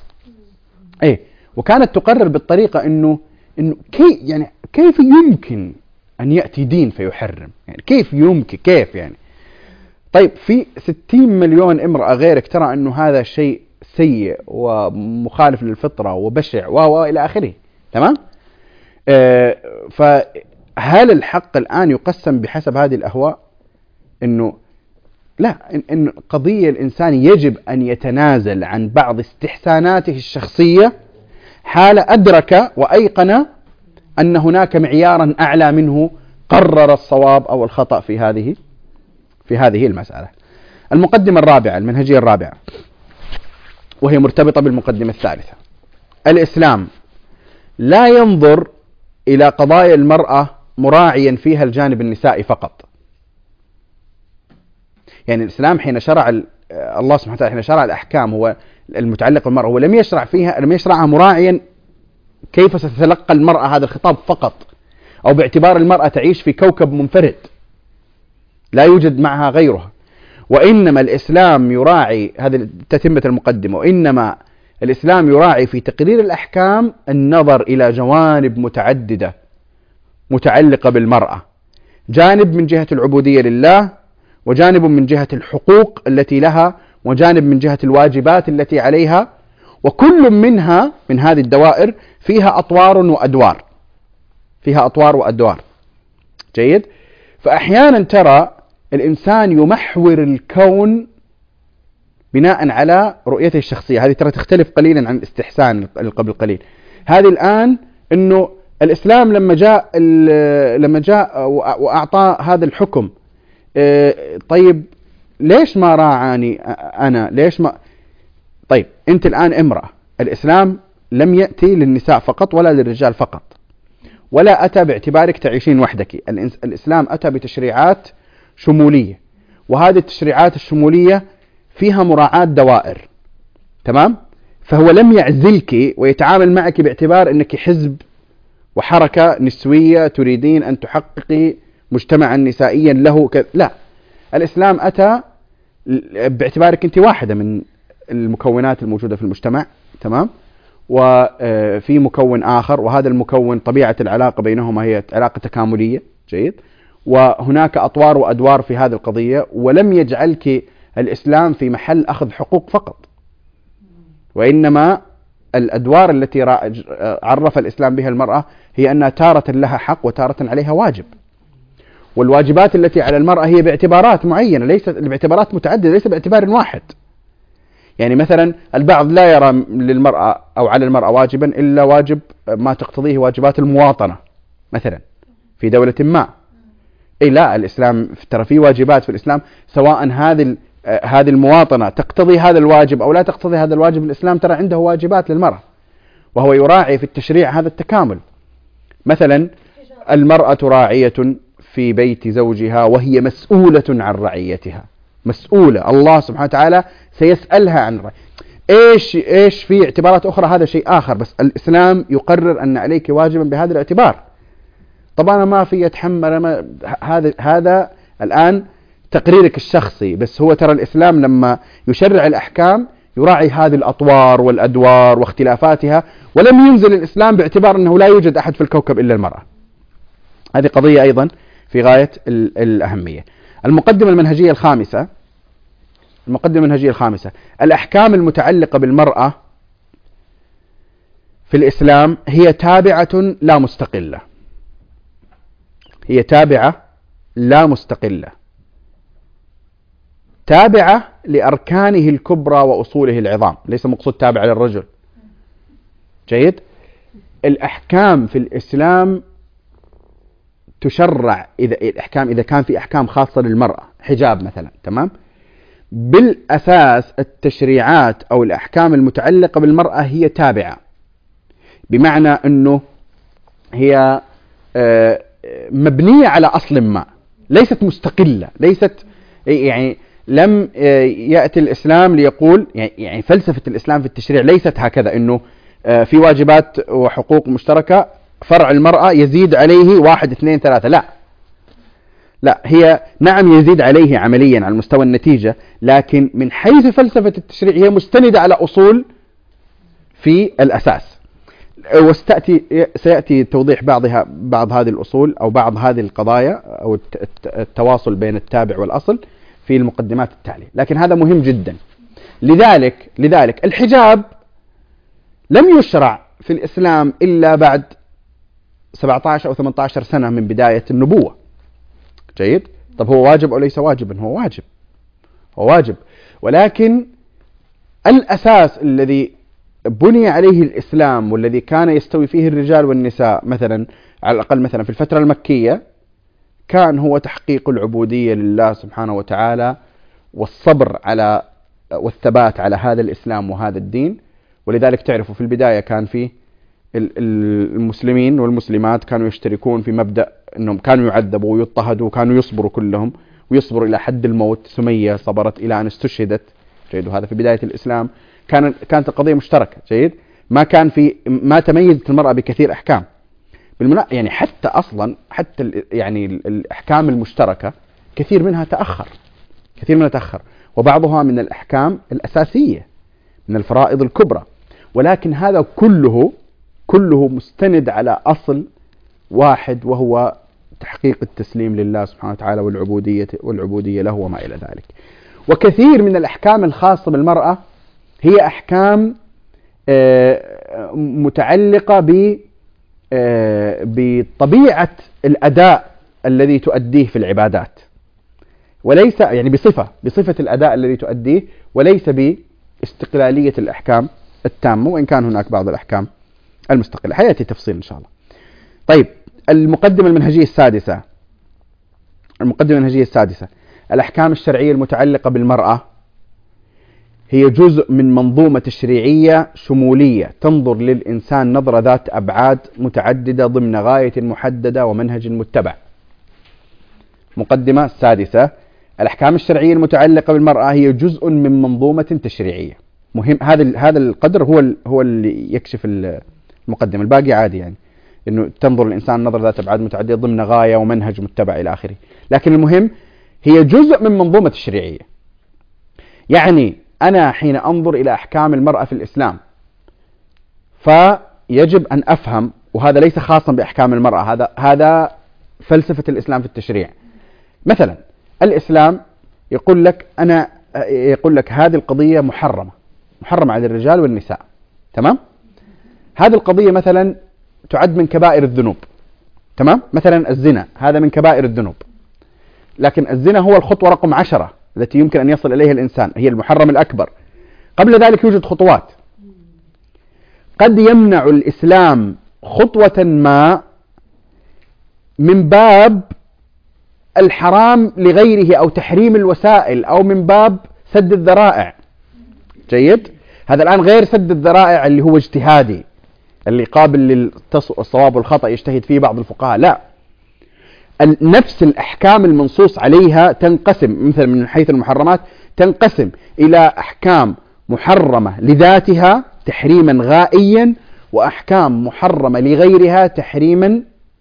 وكانت تقرر بالطريقة إنه كيف يمكن أن يأتي دين فيحرم، يعني كيف يعني. طيب في 60 مليون امرأة غيرك ترى أنه هذا شيء سيء ومخالف للفطرة وبشع وإلى آخره، تمام؟ فهل الحق الآن يقسم بحسب هذه الأهواء؟ إنه لا، إن قضية الإنسان يجب أن يتنازل عن بعض استحساناته الشخصية حال أدرك وأيقن أن هناك معيارا أعلى منه قرر الصواب أو الخطأ في هذه المسألة. المقدمة الرابعة، المنهجية الرابعة، وهي مرتبطة بالمقدمة الثالثة: الإسلام لا ينظر إلى قضايا المرأة مراعيا فيها الجانب النسائي فقط. يعني الإسلام حين شرع الله سبحانه وتعالى حين شرع الأحكام هو المتعلقة بالمرأة، هو لم يشرعها مراعيا كيف ستتلقى المرأة هذا الخطاب فقط، أو باعتبار المرأة تعيش في كوكب منفرد لا يوجد معها غيرها، وإنما الإسلام يراعي، هذه تتمة المقدمة، وإنما الإسلام يراعي في تقرير الأحكام النظر إلى جوانب متعددة متعلقة بالمرأة: جانب من جهة العبودية لله، وجانب من جهة الحقوق التي لها، وجانب من جهة الواجبات التي عليها، وكل منها من هذه الدوائر فيها أطوار وأدوار. جيد؟ فأحيانا ترى الإنسان يمحور الكون بناء على رؤيته الشخصية، هذه ترى تختلف قليلا عن الاستحسان قبل قليل. هذه الآن أنه الإسلام لما جاء وأعطى هذا الحكم، طيب ليش ما راعاني أنا؟ ليش ما؟ طيب أنت الآن امرأة، الإسلام لم يأتي للنساء فقط ولا للرجال فقط، ولا أتى باعتبارك تعيشين وحدك. الإسلام أتى بتشريعات شمولية، وهذه التشريعات الشمولية فيها مراعاة دوائر، تمام؟ فهو لم يعزلك ويتعامل معك باعتبار أنك حزب وحركة نسوية تريدين أن تحققي مجتمعا نسائيا له لا، الإسلام أتى باعتبارك أنت واحدة من المكونات الموجودة في المجتمع، تمام؟ وفي مكون آخر، وهذا المكون طبيعة العلاقة بينهما هي علاقة تكاملية. جيد؟ وهناك أطوار وأدوار في هذه القضية، ولم يجعلك الإسلام في محل أخذ حقوق فقط، وإنما الأدوار التي عرف الإسلام بها المرأة هي أنها تارة لها حق وتارة عليها واجب، والواجبات التي على المرأة هي باعتبارات معينة، ليست باعتبارات متعددة، ليس باعتبار واحد. يعني مثلا البعض لا يرى للمرأة أو على المرأة واجبا إلا واجب ما تقتضيه واجبات المواطنة مثلا في دولة ما. أي لا، الإسلام ترى فيه واجبات في الإسلام، سواء هذه المواطنة تقتضي هذا الواجب أو لا تقتضي هذا الواجب، الإسلام ترى عنده واجبات للمرأة، وهو يراعي في التشريع هذا التكامل. مثلا المرأة راعية في بيت زوجها وهي مسؤولة عن رعيتها، مسؤولة، الله سبحانه وتعالى سيسألها عن إيش في اعتبارات أخرى، هذا شيء آخر، بس الإسلام يقرر أن عليك واجبا بهذا الاعتبار. طبعا ما في يتحمل هذا الآن تقريرك الشخصي، بس هو ترى الإسلام لما يشرع الأحكام يراعي هذه الأطوار والأدوار واختلافاتها، ولم ينزل الإسلام باعتبار أنه لا يوجد أحد في الكوكب إلا المرأة. هذه قضية أيضا في غاية الأهمية. المقدمة المنهجية الخامسة: الأحكام المتعلقة بالمرأة في الإسلام هي تابعة لا مستقلة، هي تابعة لا مستقلة، تابعة لأركانه الكبرى وأصوله العظام، ليس مقصود تابعة للرجل. جيد؟ الأحكام في الإسلام تشرع إذا كان في أحكام خاصة للمرأة، حجاب مثلا، تمام؟ بالأساس التشريعات أو الأحكام المتعلقة بالمرأة هي تابعة، بمعنى أنه هي مبنية على أصل ما، ليست مستقلة، ليست يعني لم يأتي الإسلام ليقول يعني فلسفة الإسلام في التشريع ليست هكذا، أنه في واجبات وحقوق مشتركة، فرع المرأة يزيد عليه 1 2 3، لا، هي نعم يزيد عليه عمليا على مستوى النتيجة، لكن من حيث فلسفة التشريع هي مستندة على أصول في الأساس، سيأتي توضيح بعض هذه الأصول أو بعض هذه القضايا أو التواصل بين التابع والأصل في المقدمات التالية، لكن هذا مهم جدا. لذلك الحجاب لم يشرع في الإسلام إلا بعد 17 أو 18 سنة من بداية النبوة. جيد؟ طب هو واجب أو ليس واجبا؟ هو واجب، ولكن الأساس الذي بني عليه الإسلام والذي كان يستوي فيه الرجال والنساء مثلا على الأقل مثلا في الفترة المكية، كان هو تحقيق العبودية لله سبحانه وتعالى والصبر على والثبات على هذا الإسلام وهذا الدين. ولذلك تعرفوا في البداية كان في المسلمين والمسلمات كانوا يشتركون في مبدأ أنهم كانوا يعذبوا ويضطهدوا وكانوا يصبروا كلهم، ويصبروا إلى حد الموت. سمية صبرت إلى أن استشهدت، جيد، وهذا في بداية الإسلام. كانت القضية مشتركة، جيد، ما تميزت المرأة بكثير أحكام يعني حتى أصلا يعني الأحكام المشتركة كثير منها تأخر، وبعضها من الأحكام الأساسية من الفرائض الكبرى، ولكن هذا كله مستند على أصل واحد، وهو تحقيق التسليم لله سبحانه وتعالى والعبودية له وما إلى ذلك. وكثير من الأحكام الخاصة بالمرأة هي أحكام متعلقة بطبيعة الأداء الذي تؤديه في العبادات، وليس يعني بصفة الأداء الذي تؤديه، وليس باستقلالية الأحكام التامة، وإن كان هناك بعض الأحكام المستقلة. حياتي تفصيل إن شاء الله. طيب، المقدمة المنهجية السادسة، الأحكام الشرعية المتعلقة بالمرأة هي جزء من منظومة تشريعية شمولية تنظر للإنسان نظرة ذات أبعاد متعددة ضمن غاية محددة ومنهج متبع. مقدمة السادسة، الأحكام الشرعية المتعلقة بالمرأة هي جزء من منظومة تشريعية. مهم هذا القدر هو اللي يكشف المقدمة، الباقي عادي يعني إنه تنظر الإنسان نظرة ذات أبعاد متعددة ضمن غاية ومنهج متبع إلى آخره. لكن المهم هي جزء من منظومة تشريعية. يعني أنا حين أنظر إلى أحكام المرأة في الإسلام فيجب أن أفهم، وهذا ليس خاصا بأحكام المرأة، هذا فلسفة الإسلام في التشريع. مثلا الإسلام يقول لك هذه القضية محرمة على الرجال والنساء، تمام؟ هذه القضية مثلا تعد من كبائر الذنوب، تمام؟ مثلا الزنا هذا من كبائر الذنوب، لكن الزنا هو الخطوة رقم 10 التي يمكن أن يصل إليها الإنسان، هي المحرم الأكبر. قبل ذلك يوجد خطوات. قد يمنع الإسلام خطوة ما من باب الحرام لغيره أو تحريم الوسائل أو من باب سد الذرائع، جيد؟ هذا الآن غير سد الذرائع اللي هو اجتهادي، اللي قابل للصواب والخطأ يجتهد فيه بعض الفقهاء، لا، نفس الأحكام المنصوص عليها تنقسم مثلا من حيث المحرمات، تنقسم إلى أحكام محرمة لذاتها تحريما غائيا، وأحكام محرمة لغيرها تحريما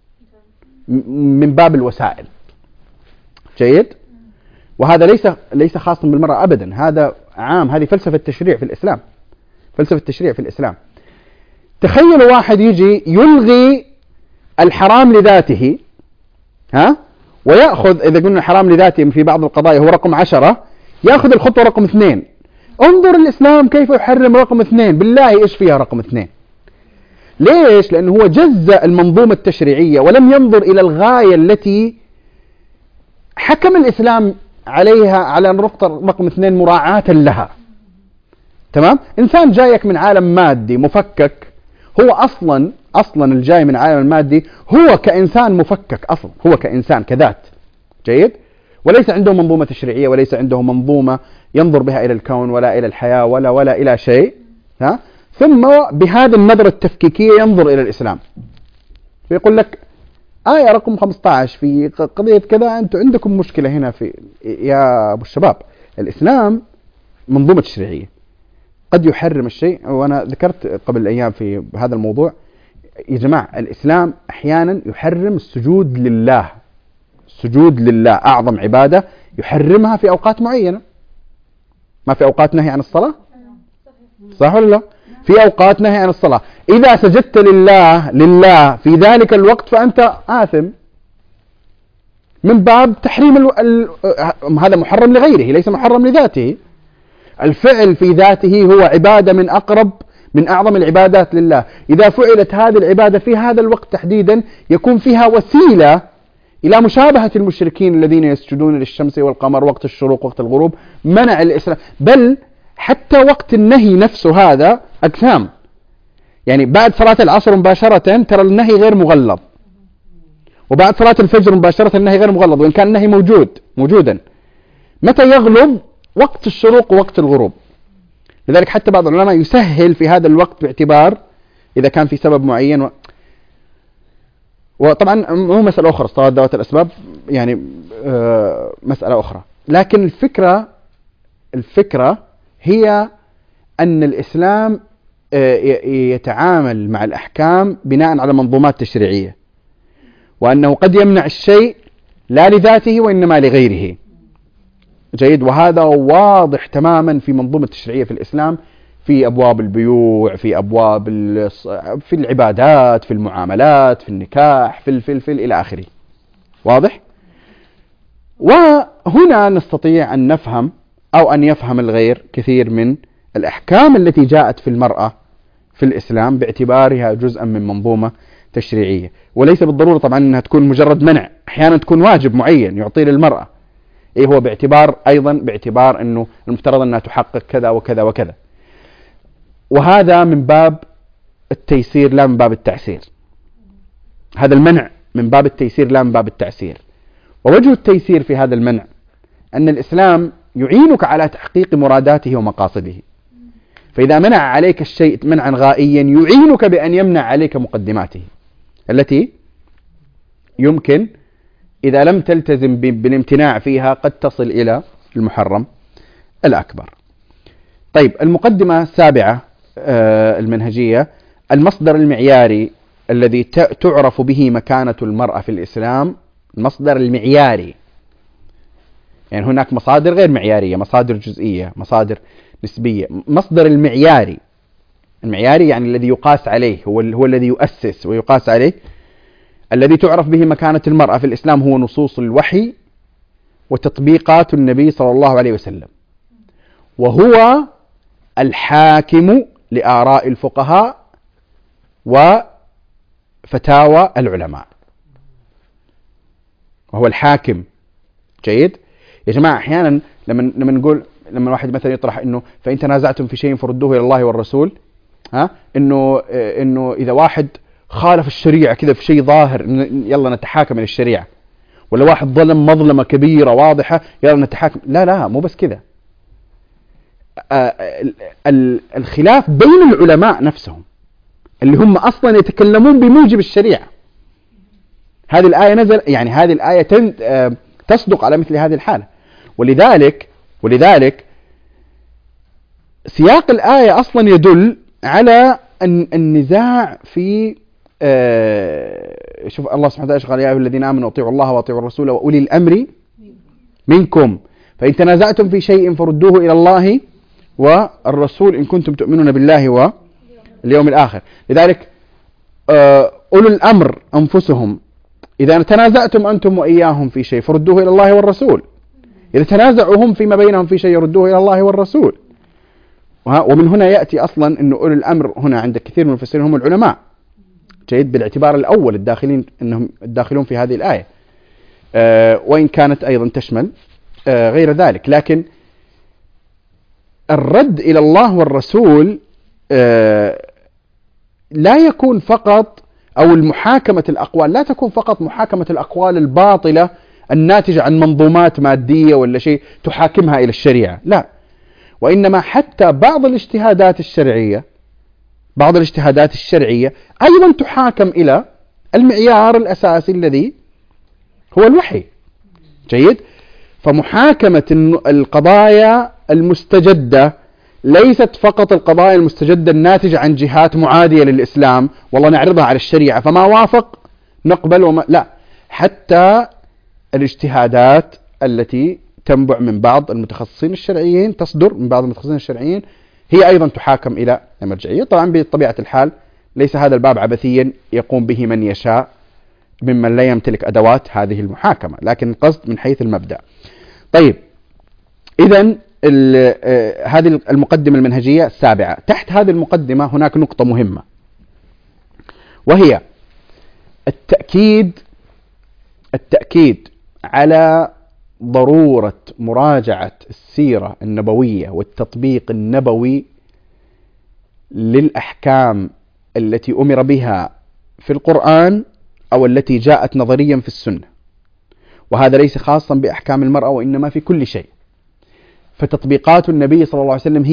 من باب الوسائل، جيد؟ وهذا ليس خاصا بالمرأة أبدا، هذا عام، هذه فلسفة التشريع في الإسلام. تخيلوا واحد يجي يلغي الحرام لذاته، ويأخذ، إذا قلنا الحرام لذاته في بعض القضايا هو رقم 10، يأخذ الخطوة رقم 2. انظر الإسلام كيف يحرم رقم 2، بالله إيش فيها رقم 2؟ ليش؟ لأنه هو جزء المنظومة التشريعية ولم ينظر إلى الغاية التي حكم الإسلام عليها على النقطة رقم 2 مراعاة لها، تمام؟ إنسان جايك من عالم مادي مفكك، هو أصلا الجاي من عالم المادي هو كإنسان مفكك أصلا، هو كإنسان كذات، جيد؟ وليس عنده منظومة تشريعية، وليس عنده منظومة ينظر بها إلى الكون ولا إلى الحياة ولا إلى شيء، ثم بهذه النظرة التفكيكية ينظر إلى الإسلام ويقول لك آية رقم 15 في قضية كذا، أنتم عندكم مشكلة هنا يا أبو الشباب. الإسلام منظومة تشريعية، قد يحرم الشيء، وأنا ذكرت قبل أيام في هذا الموضوع يا جماعة، الإسلام أحيانا يحرم السجود لله أعظم عبادة، يحرمها في أوقات معينة. ما في أوقات نهي عن الصلاة؟ صح ولا لا؟ في أوقات نهي عن الصلاة، إذا سجدت لله في ذلك الوقت فأنت آثم، من باب تحريم هذا محرم لغيره ليس محرم لذاته. الفعل في ذاته هو عبادة من أعظم العبادات لله، إذا فعلت هذه العبادة في هذا الوقت تحديدا يكون فيها وسيلة إلى مشابهة المشركين الذين يسجدون للشمس والقمر وقت الشروق وقت الغروب، منع الإسلام. بل حتى وقت النهي نفسه هذا أقسام. يعني بعد صلاة العصر مباشرة ترى النهي غير مغلظ، وبعد صلاة الفجر مباشرة النهي غير مغلظ، وإن كان النهي موجودا. متى يغلظ؟ وقت الشروق ووقت الغروب. لذلك حتى بعض العلماء يسهل في هذا الوقت باعتبار إذا كان في سبب معين وطبعا مو مسألة أخرى، صلاة ذوات الأسباب يعني مسألة أخرى. لكن الفكرة هي أن الإسلام يتعامل مع الأحكام بناء على منظومات تشريعية، وأنه قد يمنع الشيء لا لذاته وإنما لغيره. جيد. وهذا واضح تماما في منظومة التشريعية في الإسلام، في أبواب البيوع، في أبواب في العبادات، في المعاملات، في النكاح، في إلى آخره. واضح؟ وهنا نستطيع أن نفهم أو أن يفهم الغير كثير من الأحكام التي جاءت في المرأة في الإسلام باعتبارها جزءا من منظومة تشريعية، وليس بالضرورة طبعا أنها تكون مجرد منع، أحيانا تكون واجب معين يعطيه للمرأة. إيه هو باعتبار أنه المفترض أنها تحقق كذا وكذا وكذا، وهذا من باب التيسير لا من باب التعسير. هذا المنع من باب التيسير لا من باب التعسير. ووجه التيسير في هذا المنع أن الإسلام يعينك على تحقيق مراداته ومقاصده، فإذا منع عليك الشيء منعا غائيا يعينك بأن يمنع عليك مقدماته التي يمكن إذا لم تلتزم بالامتناع فيها قد تصل إلى المحرم الأكبر. طيب، المقدمة السابعة المنهجية: المصدر المعياري الذي تعرف به مكانة المرأة في الإسلام. المصدر المعياري، يعني هناك مصادر غير معيارية، مصادر جزئية، مصادر نسبية. مصدر المعياري يعني الذي يقاس عليه، هو الذي يؤسس ويقاس عليه، الذي تعرف به مكانة المرأة في الإسلام هو نصوص الوحي وتطبيقات النبي صلى الله عليه وسلم، وهو الحاكم لآراء الفقهاء وفتاوى العلماء، وهو الحاكم. جيد يا جماعة. أحيانا لما واحد مثلا يطرح إنه فإن تنازعتم في شيء فردوه إلى الله والرسول، إنه إذا واحد خالف الشريعة كذا في شيء ظاهر يلا نتحاكم إلى الشريعة، ولا واحد ظلم مظلمة كبيرة واضحة يلا نتحاكم. لا مو بس كذا. الخلاف بين العلماء نفسهم اللي هم أصلا يتكلمون بموجب الشريعة. هذه الآية يعني هذه الآية تصدق على مثل هذه الحالة. ولذلك سياق الآية أصلا يدل على النزاع في شوف الله سبحانه وتعالى قال: يا أيها الذين آمنوا أطيعوا الله وأطيعوا الرسول وأولي الأمر منكم فإن تنازعتم في شيء فردوه إلى الله والرسول إن كنتم تؤمنون بالله واليوم الآخر. لذلك أولو الأمر أنفسهم إذا تنازعتم أنتم وإياهم في شيء فردوه إلى الله والرسول. إذا تنازعوا هم فيما بينهم في شيء يردوه إلى الله والرسول. ومن هنا يأتي أصلا أن أولو الأمر هنا عند كثير من المفسرين هم العلماء. جيد. بالاعتبار الأول أنهم الداخلون في هذه الآية، وإن كانت أيضا تشمل غير ذلك. لكن الرد إلى الله والرسول لا يكون فقط، أو المحاكمة الأقوال لا تكون فقط محاكمة الأقوال الباطلة الناتجة عن منظومات مادية ولا شيء تحاكمها إلى الشريعة، لا، وإنما حتى بعض الاجتهادات الشرعية أيضا تحاكم إلى المعيار الأساسي الذي هو الوحي. جيد. فمحاكمة القضايا المستجدة ليست فقط القضايا المستجدة الناتجة عن جهات معادية للإسلام، والله نعرضها على الشريعة فما وافق نقبل لا، حتى الاجتهادات التي تنبع من بعض المتخصصين الشرعيين، تصدر من بعض المتخصصين الشرعيين، هي أيضا تحاكم إلى المرجعية. طبعا بطبيعة الحال ليس هذا الباب عبثيا يقوم به من يشاء ممن لا يمتلك أدوات هذه المحاكمة، لكن القصد من حيث المبدأ. طيب، إذن هذه المقدمة المنهجية السابعة. تحت هذه المقدمة هناك نقطة مهمة، وهي التأكيد على ضرورة مراجعة السيرة النبوية والتطبيق النبوي للأحكام التي أمر بها في القرآن أو التي جاءت نظريا في السنة، وهذا ليس خاصا بأحكام المرأة وإنما في كل شيء. فتطبيقات النبي صلى الله عليه وسلم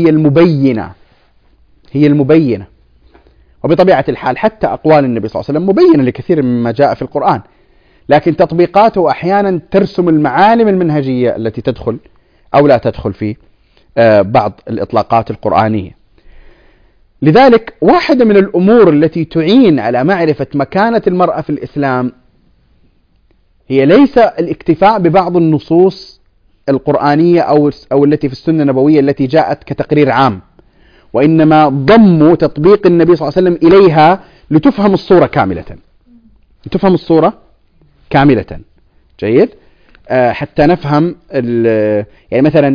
هي المبينة، وبطبيعة الحال حتى أقوال النبي صلى الله عليه وسلم مبينة لكثير مما جاء في القرآن، لكن تطبيقاته أحيانا ترسم المعالم المنهجية التي تدخل أو لا تدخل في بعض الإطلاقات القرآنية. لذلك واحدة من الأمور التي تعين على معرفة مكانة المرأة في الإسلام هي ليس الاكتفاء ببعض النصوص القرآنية أو التي في السنة النبوية التي جاءت كتقرير عام، وإنما ضم تطبيق النبي صلى الله عليه وسلم إليها لتفهم الصورة كاملة. جيد. حتى نفهم يعني مثلا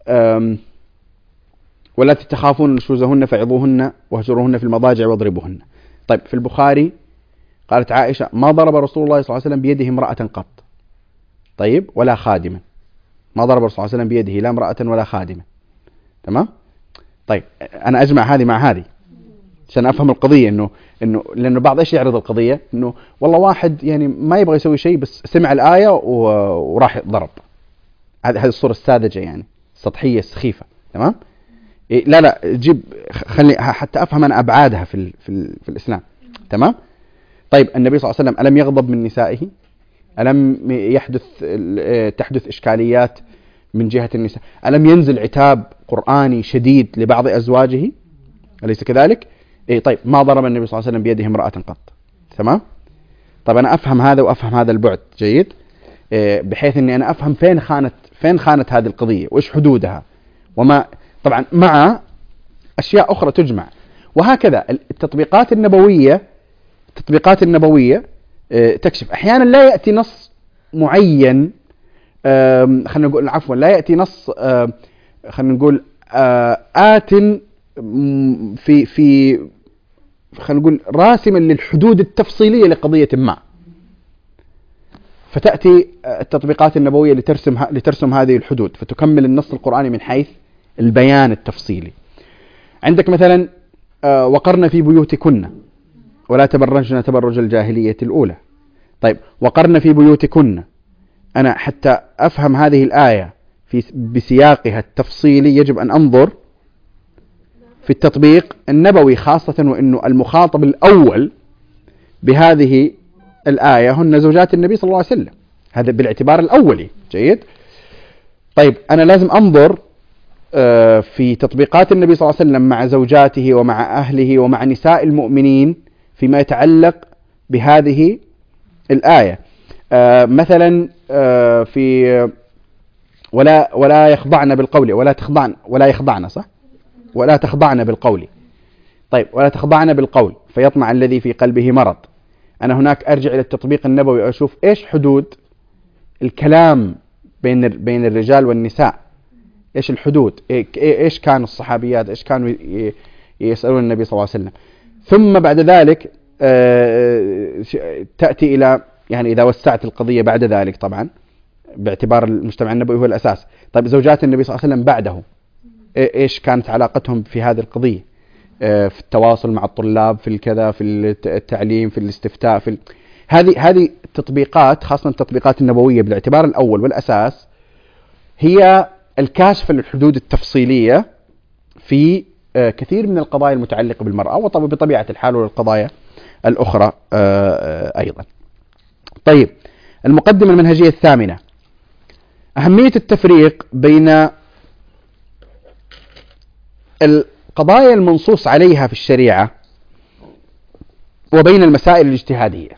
ولا تتخافون نشوزهن فعظوهن واهجروهن في المضاجع واضربوهن. طيب في البخاري قالت عائشة ما ضرب رسول الله صلى الله عليه وسلم بيده امرأة قط، طيب، ولا خادمة. ما ضرب رسول الله صلى الله عليه وسلم بيده لا امرأة ولا خادمة. تمام. طيب أنا أجمع هذه مع هذه عشان أفهم القضية، إنه لأنه بعض إيش يعرض القضية إنه والله واحد يعني ما يبغى يسوي شيء بس سمع الآية وراح ضرب. هذه الصورة الساذجة يعني السطحية السخيفة. تمام. لا جيب خلي حتى أفهم أنا أبعادها في الإسلام. تمام. طيب النبي صلى الله عليه وسلم ألم يغضب من نسائه؟ ألم تحدث إشكاليات من جهة النساء؟ ألم ينزل عتاب قرآني شديد لبعض أزواجه؟ أليس كذلك؟ طيب ما ضرب النبي صلى الله عليه وسلم بيده امرأة قط. تمام. طيب أنا أفهم هذا وأفهم هذا البعد جيد، بحيث أني أنا أفهم فين خانت هذه القضية وإيش حدودها، وما طبعا مع أشياء أخرى تجمع. وهكذا التطبيقات النبوية تكشف. أحيانا لا يأتي نص معين، خلينا نقول عفوا لا يأتي نص خلينا نقول آت في خلينا نقول راسما للحدود التفصيلية لقضية ما، فتأتي التطبيقات النبوية لترسم هذه الحدود فتكمل النص القرآني من حيث البيان التفصيلي. عندك مثلا وقرن في بيوتكن ولا تبرجن تبرج الجاهلية الأولى. طيب وقرن في بيوتكن، أنا حتى أفهم هذه الآية بسياقها التفصيلي يجب أن أنظر في التطبيق النبوي، خاصة وأنه المخاطب الأول بهذه الآية هن زوجات النبي صلى الله عليه وسلم، هذا بالاعتبار الأولي. جيد. طيب أنا لازم أنظر في تطبيقات النبي صلى الله عليه وسلم مع زوجاته ومع أهله ومع نساء المؤمنين فيما يتعلق بهذه الآية. مثلا في ولا يخضعن بالقول ولا تخضعن بالقول. طيب ولا تخضعن بالقول فيطمع الذي في قلبه مرض. أنا هناك أرجع إلى التطبيق النبوي وأشوف إيش حدود الكلام بين الرجال والنساء، إيش الحدود، إيش كانوا الصحابيات إيش كانوا يسألون النبي صلى الله عليه وسلم. ثم بعد ذلك تأتي إلى يعني إذا وسعت القضية بعد ذلك طبعا باعتبار المجتمع النبوي هو الأساس. طيب زوجات النبي صلى الله عليه وسلم بعده إيش كانت علاقتهم في هذه القضية، في التواصل مع الطلاب، في الكذا، في التعليم، في الاستفتاء، في هذه التطبيقات، خاصة التطبيقات النبوية بالاعتبار الأول والأساس، هي الكاشفة للحدود التفصيلية في كثير من القضايا المتعلقة بالمرأة وبطبيعة الحال والقضايا الأخرى أيضا. طيب المقدمة المنهجية الثامنة: أهمية التفريق بين القضايا المنصوص عليها في الشريعة وبين المسائل الاجتهادية.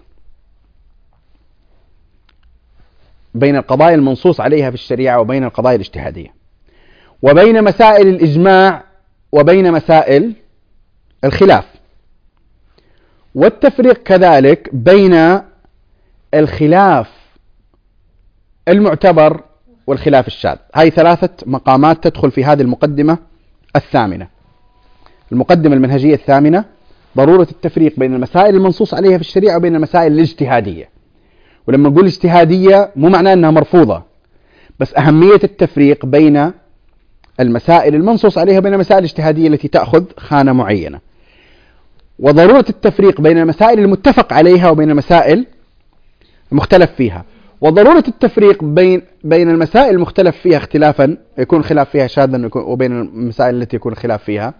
بين القضايا المنصوص عليها في الشريعة وبين القضايا الاجتهادية، وبين مسائل الإجماع وبين مسائل الخلاف، والتفريق كذلك بين الخلاف المعتبر والخلاف الشاذ. هذه 3 مقامات تدخل في هذه المقدمة الثامنة. المقدمة المنهجية الثامنة: ضرورة التفريق بين المسائل المنصوص عليها في الشريعة وبين المسائل الاجتهادية. ولما نقول اجتهادية مو معناه أنها مرفوضة، بس أهمية التفريق بين المسائل المنصوص عليها وبين المسائل الاجتهادية التي تأخذ خانة معينة. وضرورة التفريق بين المسائل المتفق عليها وبين المسائل المختلف فيها. وضرورة التفريق بين المسائل المختلف فيها اختلافا يكون خلاف فيها شاذا، وبين المسائل التي يكون خلاف فيها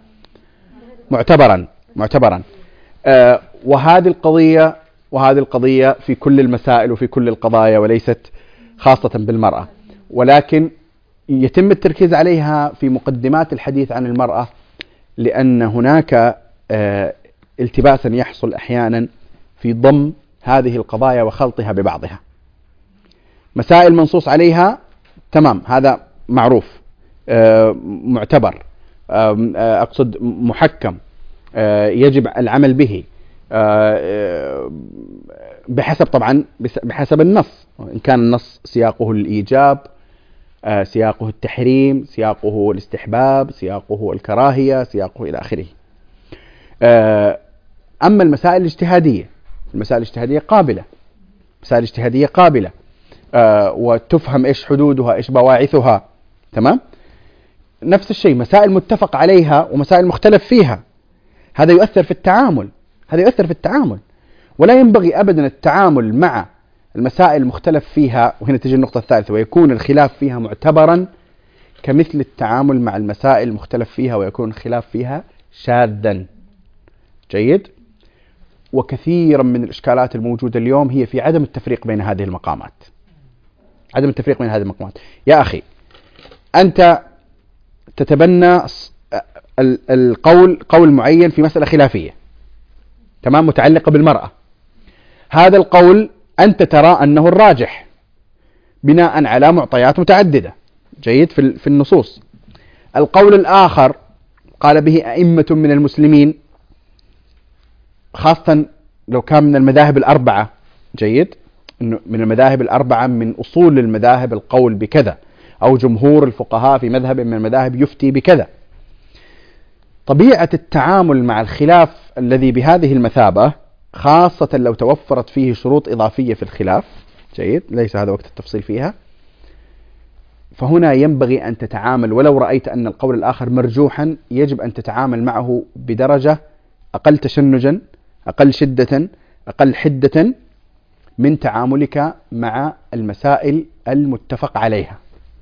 معتبرا. وهذه القضية في كل المسائل وفي كل القضايا، وليست خاصة بالمرأة، ولكن يتم التركيز عليها في مقدمات الحديث عن المرأة، لأن هناك التباسا يحصل أحيانا في ضم هذه القضايا وخلطها ببعضها. مسائل منصوص عليها تمام، هذا معروف، معتبر، أقصد محكم، يجب العمل به بحسب النص، إن كان النص سياقه الإيجاب، سياقه التحريم، سياقه الاستحباب، سياقه الكراهية، سياقه إلى آخره. أما المسائل الاجتهادية قابلة، وتفهم إيش حدودها، إيش بواعثها، تمام. نفس الشيء مسائل متفق عليها ومسائل مختلف فيها، هذا يؤثر في التعامل، ولا ينبغي أبدا التعامل مع المسائل المختلف فيها، وهنا تجي النقطة الثالثة، ويكون الخلاف فيها معتبرا كمثل التعامل مع المسائل المختلف فيها ويكون الخلاف فيها شاذا. جيد. وكثيرا من الإشكالات الموجودة اليوم هي في عدم التفريق بين هذه المقامات. يا أخي، أنت تتبنى قول معين في مسألة خلافية، تمام، متعلقة بالمرأة. هذا القول أنت ترى أنه الراجح بناء على معطيات متعددة، جيد، في النصوص. القول الآخر قال به أئمة من المسلمين، خاصة لو كان من المذاهب الأربعة، جيد، إنه من المذاهب الأربعة، من أصول المذاهب القول بكذا، أو جمهور الفقهاء في مذهب من المذاهب يفتي بكذا. طبيعة التعامل مع الخلاف الذي بهذه المثابة، خاصة لو توفرت فيه شروط إضافية في الخلاف، جيد، ليس هذا وقت التفصيل فيها، فهنا ينبغي أن تتعامل، ولو رأيت أن القول الآخر مرجوحا يجب أن تتعامل معه بدرجة أقل تشنجا، أقل شدة، أقل حدة من تعاملك مع المسائل المتفق عليها.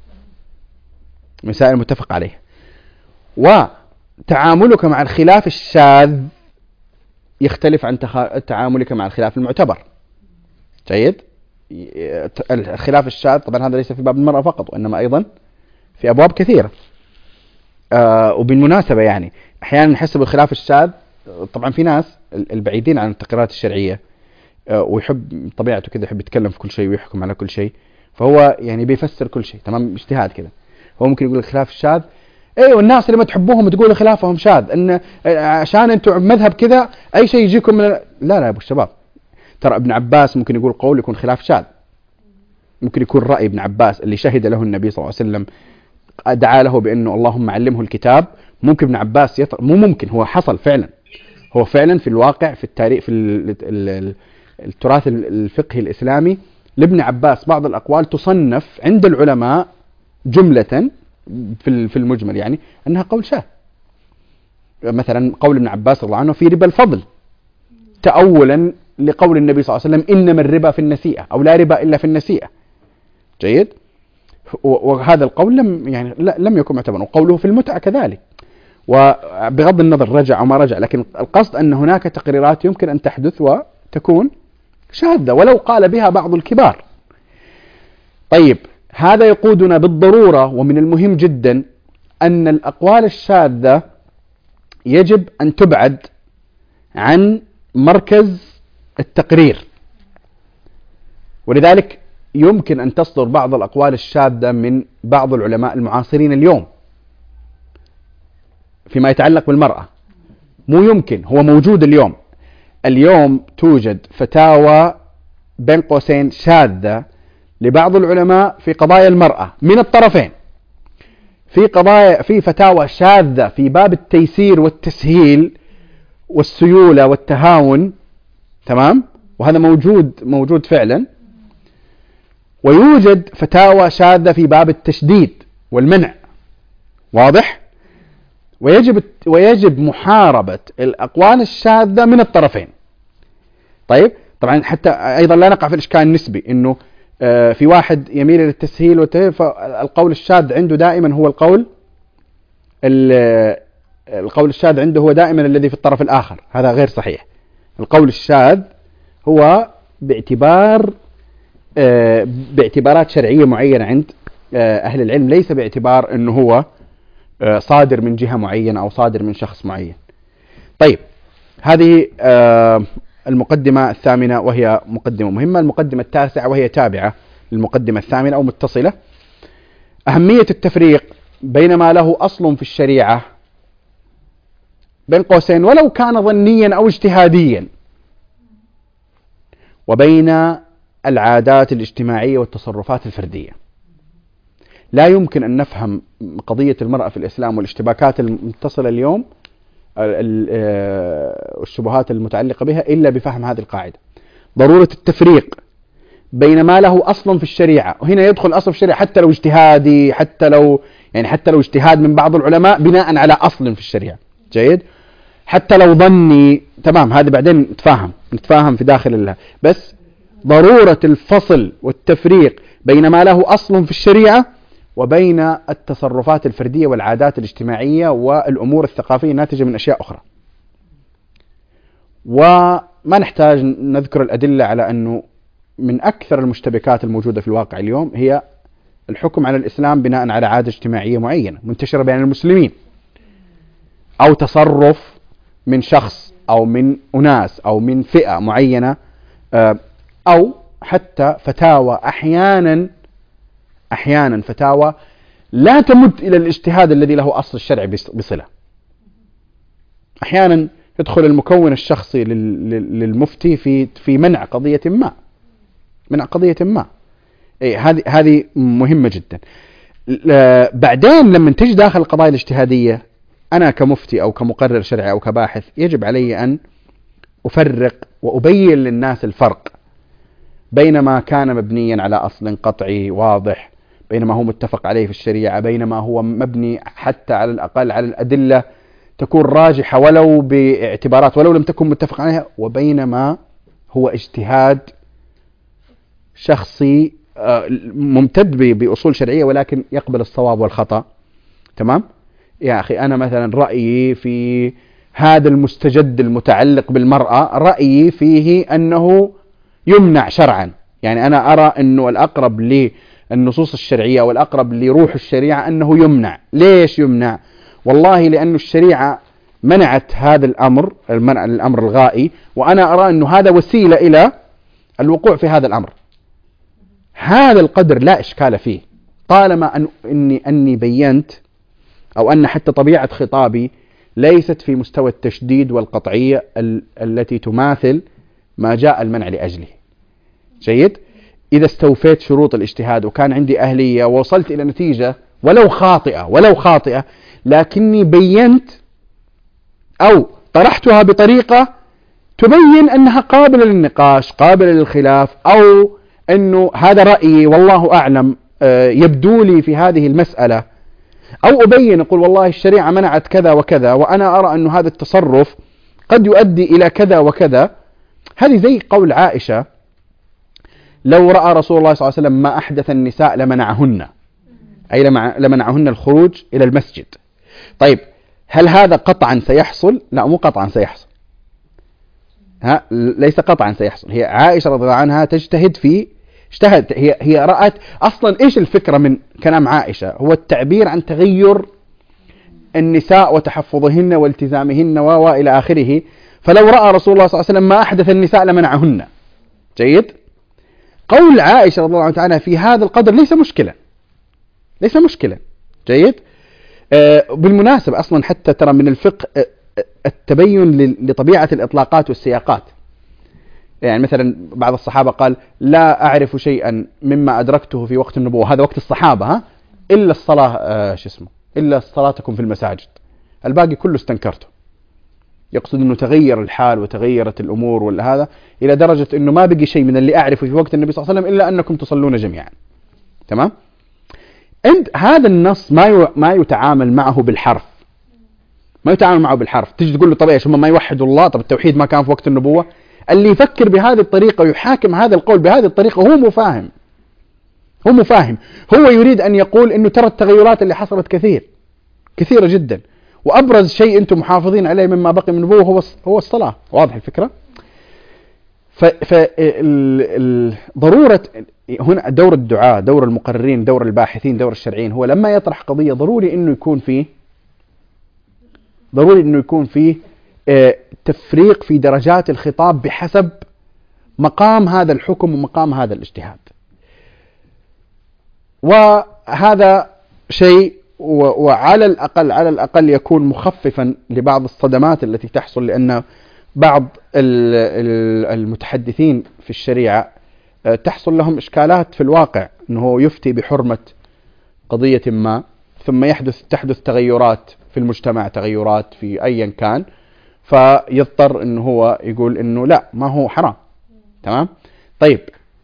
وتعاملك مع الخلاف الشاذ يختلف عن تعاملك مع الخلاف المعتبر. جيد. الخلاف الشاذ طبعا هذا ليس في باب المرأة فقط، وإنما أيضا في أبواب كثيرة. وبالمناسبة يعني أحيانا نحس بالخلاف الشاذ، طبعا في ناس البعيدين عن التقريرات الشرعية ويحب طبيعته كذا، يحب يتكلم في كل شيء ويحكم على كل شيء، فهو يعني بيفسر كل شيء، تمام، اجتهاد كذا. هو ممكن يقول الخلاف الشاذ، والناس اللي ما تحبوهم تقولوا خلافهم شاذ، ان عشان انتم مذهب كذا اي شيء يجيكم من لا يا ابو الشباب، ترى ابن عباس ممكن يقول قول يكون خلاف شاذ، ممكن يكون رأي ابن عباس اللي شهد له النبي صلى الله عليه وسلم، دعا له بأنه اللهم علمه الكتاب، ممكن ابن عباس مو ممكن، هو حصل فعلا، هو فعلا في الواقع في التاريخ، في التراث الفقهي الإسلامي لابن عباس بعض الأقوال تصنف عند العلماء جملة في المجمل يعني أنها قول شاذ. مثلا قول ابن عباس رضي الله عنه في ربا الفضل، تأولا لقول النبي صلى الله عليه وسلم إنما الربا في النسيئة، أو لا ربا إلا في النسيئة. جيد. وهذا القول لم يكن معتبرا، وقوله في المتعة كذلك، وبغض النظر رجع أو ما رجع، لكن القصد أن هناك تقريرات يمكن أن تحدث وتكون شاذة ولو قال بها بعض الكبار. طيب، هذا يقودنا بالضرورة، ومن المهم جدا أن الأقوال الشاذة يجب أن تبعد عن مركز التقرير، ولذلك يمكن أن تصدر بعض الأقوال الشاذة من بعض العلماء المعاصرين اليوم فيما يتعلق بالمرأة. مو يمكن، هو موجود اليوم توجد فتاوى بين قوسين شاذة لبعض العلماء في قضايا المرأة من الطرفين، في فتاوى شاذة في باب التيسير والتسهيل والسيولة والتهاون، تمام، وهذا موجود فعلا. ويوجد فتاوى شاذة في باب التشديد والمنع، واضح. ويجب محاربة الأقوال الشاذة من الطرفين. طيب طبعا حتى أيضا لا نقع في الإشكال النسبي إنه في واحد يميل للتسهيل فالقول الشاذ عنده دائما هو القول الشاذ عنده هو دائما الذي في الطرف الآخر. هذا غير صحيح. القول الشاذ هو باعتبارات شرعية معينة عند أهل العلم، ليس باعتبار أنه هو صادر من جهة معينة أو صادر من شخص معين. طيب هذه المقدمة الثامنة وهي مقدمة مهمة. المقدمة التاسعة وهي تابعة للمقدمة الثامنة أو متصلة: أهمية التفريق بين ما له أصل في الشريعة بين قوسين ولو كان ظنيا أو اجتهاديا، وبين العادات الاجتماعية والتصرفات الفردية. لا يمكن أن نفهم قضية المرأة في الإسلام والاشتباكات المتصلة اليوم والشبهات المتعلقة بها إلا بفهم هذه القاعدة: ضرورة التفريق بين ما له أصل في الشريعة. وهنا يدخل أصل في الشريعة حتى لو اجتهادي، حتى لو اجتهاد من بعض العلماء بناء على أصل في الشريعة، جيد، حتى لو ظني، تمام، هذا بعدين نتفاهم في داخل الله. بس ضرورة الفصل والتفريق بين ما له أصل في الشريعة وبين التصرفات الفردية والعادات الاجتماعية والأمور الثقافية الناتجة من أشياء أخرى. وما نحتاج نذكر الأدلة على أنه من أكثر المشتبكات الموجودة في الواقع اليوم هي الحكم على الإسلام بناء على عادة اجتماعية معينة منتشرة بين المسلمين، أو تصرف من شخص أو من أناس أو من فئة معينة، أو حتى فتاوى أحيانا فتاوى لا تمد إلى الاجتهاد الذي له أصل الشرع بصلة. أحيانا يدخل المكون الشخصي للمفتي في منع قضية ما. هذه مهمة جدا. بعدين لما تجي داخل القضايا الاجتهادية، أنا كمفتي أو كمقرر شرعي أو كباحث يجب علي أن أفرق وأبين للناس الفرق بين ما كان مبنيا على أصل قطعي واضح، بين ما هو متفق عليه في الشريعة، بين ما هو مبني حتى على الأقل على الأدلة تكون راجحة ولو باعتبارات ولو لم تكن متفق عليها، وبين ما هو اجتهاد شخصي ممتد بأصول شرعية ولكن يقبل الصواب والخطأ. تمام؟ يا أخي أنا مثلا رأيي في هذا المستجد المتعلق بالمرأة، رأيي فيه أنه يمنع شرعا. يعني أنا أرى أنه الأقرب للنصوص الشرعية والأقرب لروح الشريعة أنه يمنع. ليش يمنع؟ والله لأن الشريعة منعت هذا الأمر الغائي، وأنا أرى أنه هذا وسيلة إلى الوقوع في هذا الأمر. هذا القدر لا إشكال فيه طالما أني بينت أو أن حتى طبيعة خطابي ليست في مستوى التشديد والقطعية التي تماثل ما جاء المنع لأجله. جيد؟ إذا استوفيت شروط الاجتهاد وكان عندي أهلية ووصلت إلى نتيجة ولو خاطئة لكني بينت أو طرحتها بطريقة تبين أنها قابلة للنقاش، قابلة للخلاف، أو أنه هذا رأيي والله أعلم يبدو لي في هذه المسألة، أو أبين أقول والله الشريعة منعت كذا وكذا وأنا أرى أن هذا التصرف قد يؤدي إلى كذا وكذا. هذه زي قول عائشة: لو رأى رسول الله صلى الله عليه وسلم ما أحدث النساء لمنعهن، أي لمنعهن الخروج إلى المسجد. طيب هل هذا قطعا سيحصل؟ لا، مو قطعا سيحصل. ليس قطعا سيحصل. هي عائشة رضي الله عنها اجتهدت. هي رأت أصلا إيش الفكرة من كلام عائشة؟ هو التعبير عن تغير النساء وتحفظهن والتزامهن وإلى آخره. فلو رأى رسول الله صلى الله عليه وسلم ما أحدث النساء لمنعهن. جيد؟ قول عائشة رضي الله عنها في هذا القدر ليس مشكلة. جيد؟ بالمناسبة أصلا حتى ترى من الفقه التبين لطبيعة الإطلاقات والسياقات. يعني مثلا بعض الصحابة قال: لا أعرف شيئا مما أدركته في وقت النبوة، هذا وقت الصحابة، إلا الصلاة إلا صلاتكم في المساجد، الباقي كله استنكرته. يقصد أنه تغير الحال وتغيرت الأمور هذا إلى درجة أنه ما بقي شيء من اللي أعرفه في وقت النبي صلى الله عليه وسلم إلا أنكم تصلون جميعا. تمام؟ هذا النص ما يتعامل معه بالحرف، ما يتعامل معه بالحرف. تجي تقول له طب ايش هم ما يوحدوا الله؟ طب التوحيد ما كان في وقت النبوة؟ اللي يفكر بهذه الطريقة ويحاكم هذا القول بهذه الطريقة هو مفاهم، هو مفاهم. هو يريد أن يقول إنه ترى التغيرات اللي حصلت كثيرة جدا، وأبرز شيء أنتم محافظين عليه مما بقي من النبوة هو الصلاة. واضح الفكرة؟ ضرورة هنا دور الدعاء، دور المقررين، دور الباحثين، دور الشرعيين، هو لما يطرح قضية ضروري إنه يكون فيه تفريق في درجات الخطاب بحسب مقام هذا الحكم ومقام هذا الاجتهاد. وهذا شيء، وعلى الأقل يكون مخففا لبعض الصدمات التي تحصل، لأن بعض المتحدثين في الشريعة تحصل لهم إشكالات في الواقع، أنه يفتي بحرمة قضية ما ثم تحدث تغيرات في المجتمع، تغيرات في أيا كان، فيضطر أنه هو يقول أنه لا، ما هو حرام. تمام؟ طيب،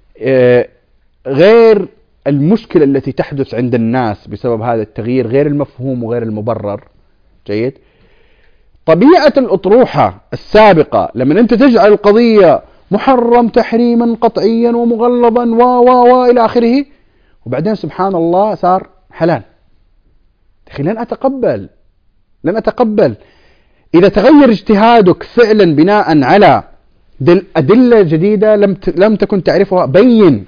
غير المشكلة التي تحدث عند الناس بسبب هذا التغيير، غير المفهوم وغير المبرر. جيد؟ طبيعة الأطروحة السابقة لما أنت تجعل القضية محرم تحريما قطعيا ومغلظا إلى آخره، وبعدين سبحان الله صار حلال. أخي لن أتقبل إذا تغير اجتهادك فعلا بناء على أدلة جديدة لم تكن تعرفها، بين.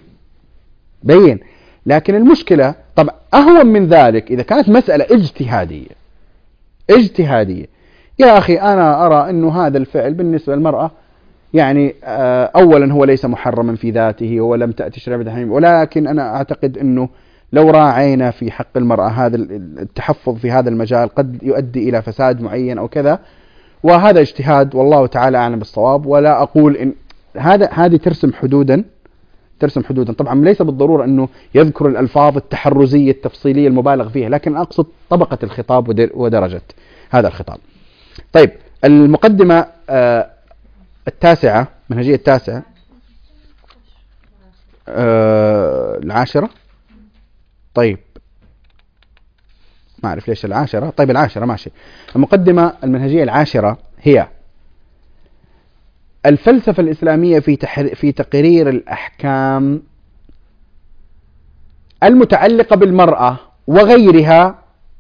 لكن المشكلة طبعا أهون من ذلك إذا كانت مسألة اجتهادية. يا أخي أنا أرى أنه هذا الفعل بالنسبة للمرأة يعني أولا هو ليس محرما في ذاته ولم تأتي شريعة بتحريم، ولكن أنا أعتقد أنه لو راعينا في حق المرأة هذا التحفظ في هذا المجال قد يؤدي إلى فساد معين أو كذا، وهذا اجتهاد والله تعالى أعلم بالصواب. ولا أقول إن هذه ترسم حدودا. طبعا ليس بالضرورة أنه يذكر الألفاظ التحرزية التفصيلية المبالغ فيها، لكن أقصد طبقة الخطاب ودرجة هذا الخطاب. طيب، المقدمة التاسعة، منهجية التاسعة، العاشرة. طيب، ما أعرف ليش العاشرة. طيب العاشرة ماشي. المقدمة المنهجية العاشرة هي الفلسفة الإسلامية في تقرير الأحكام المتعلقة بالمرأة وغيرها،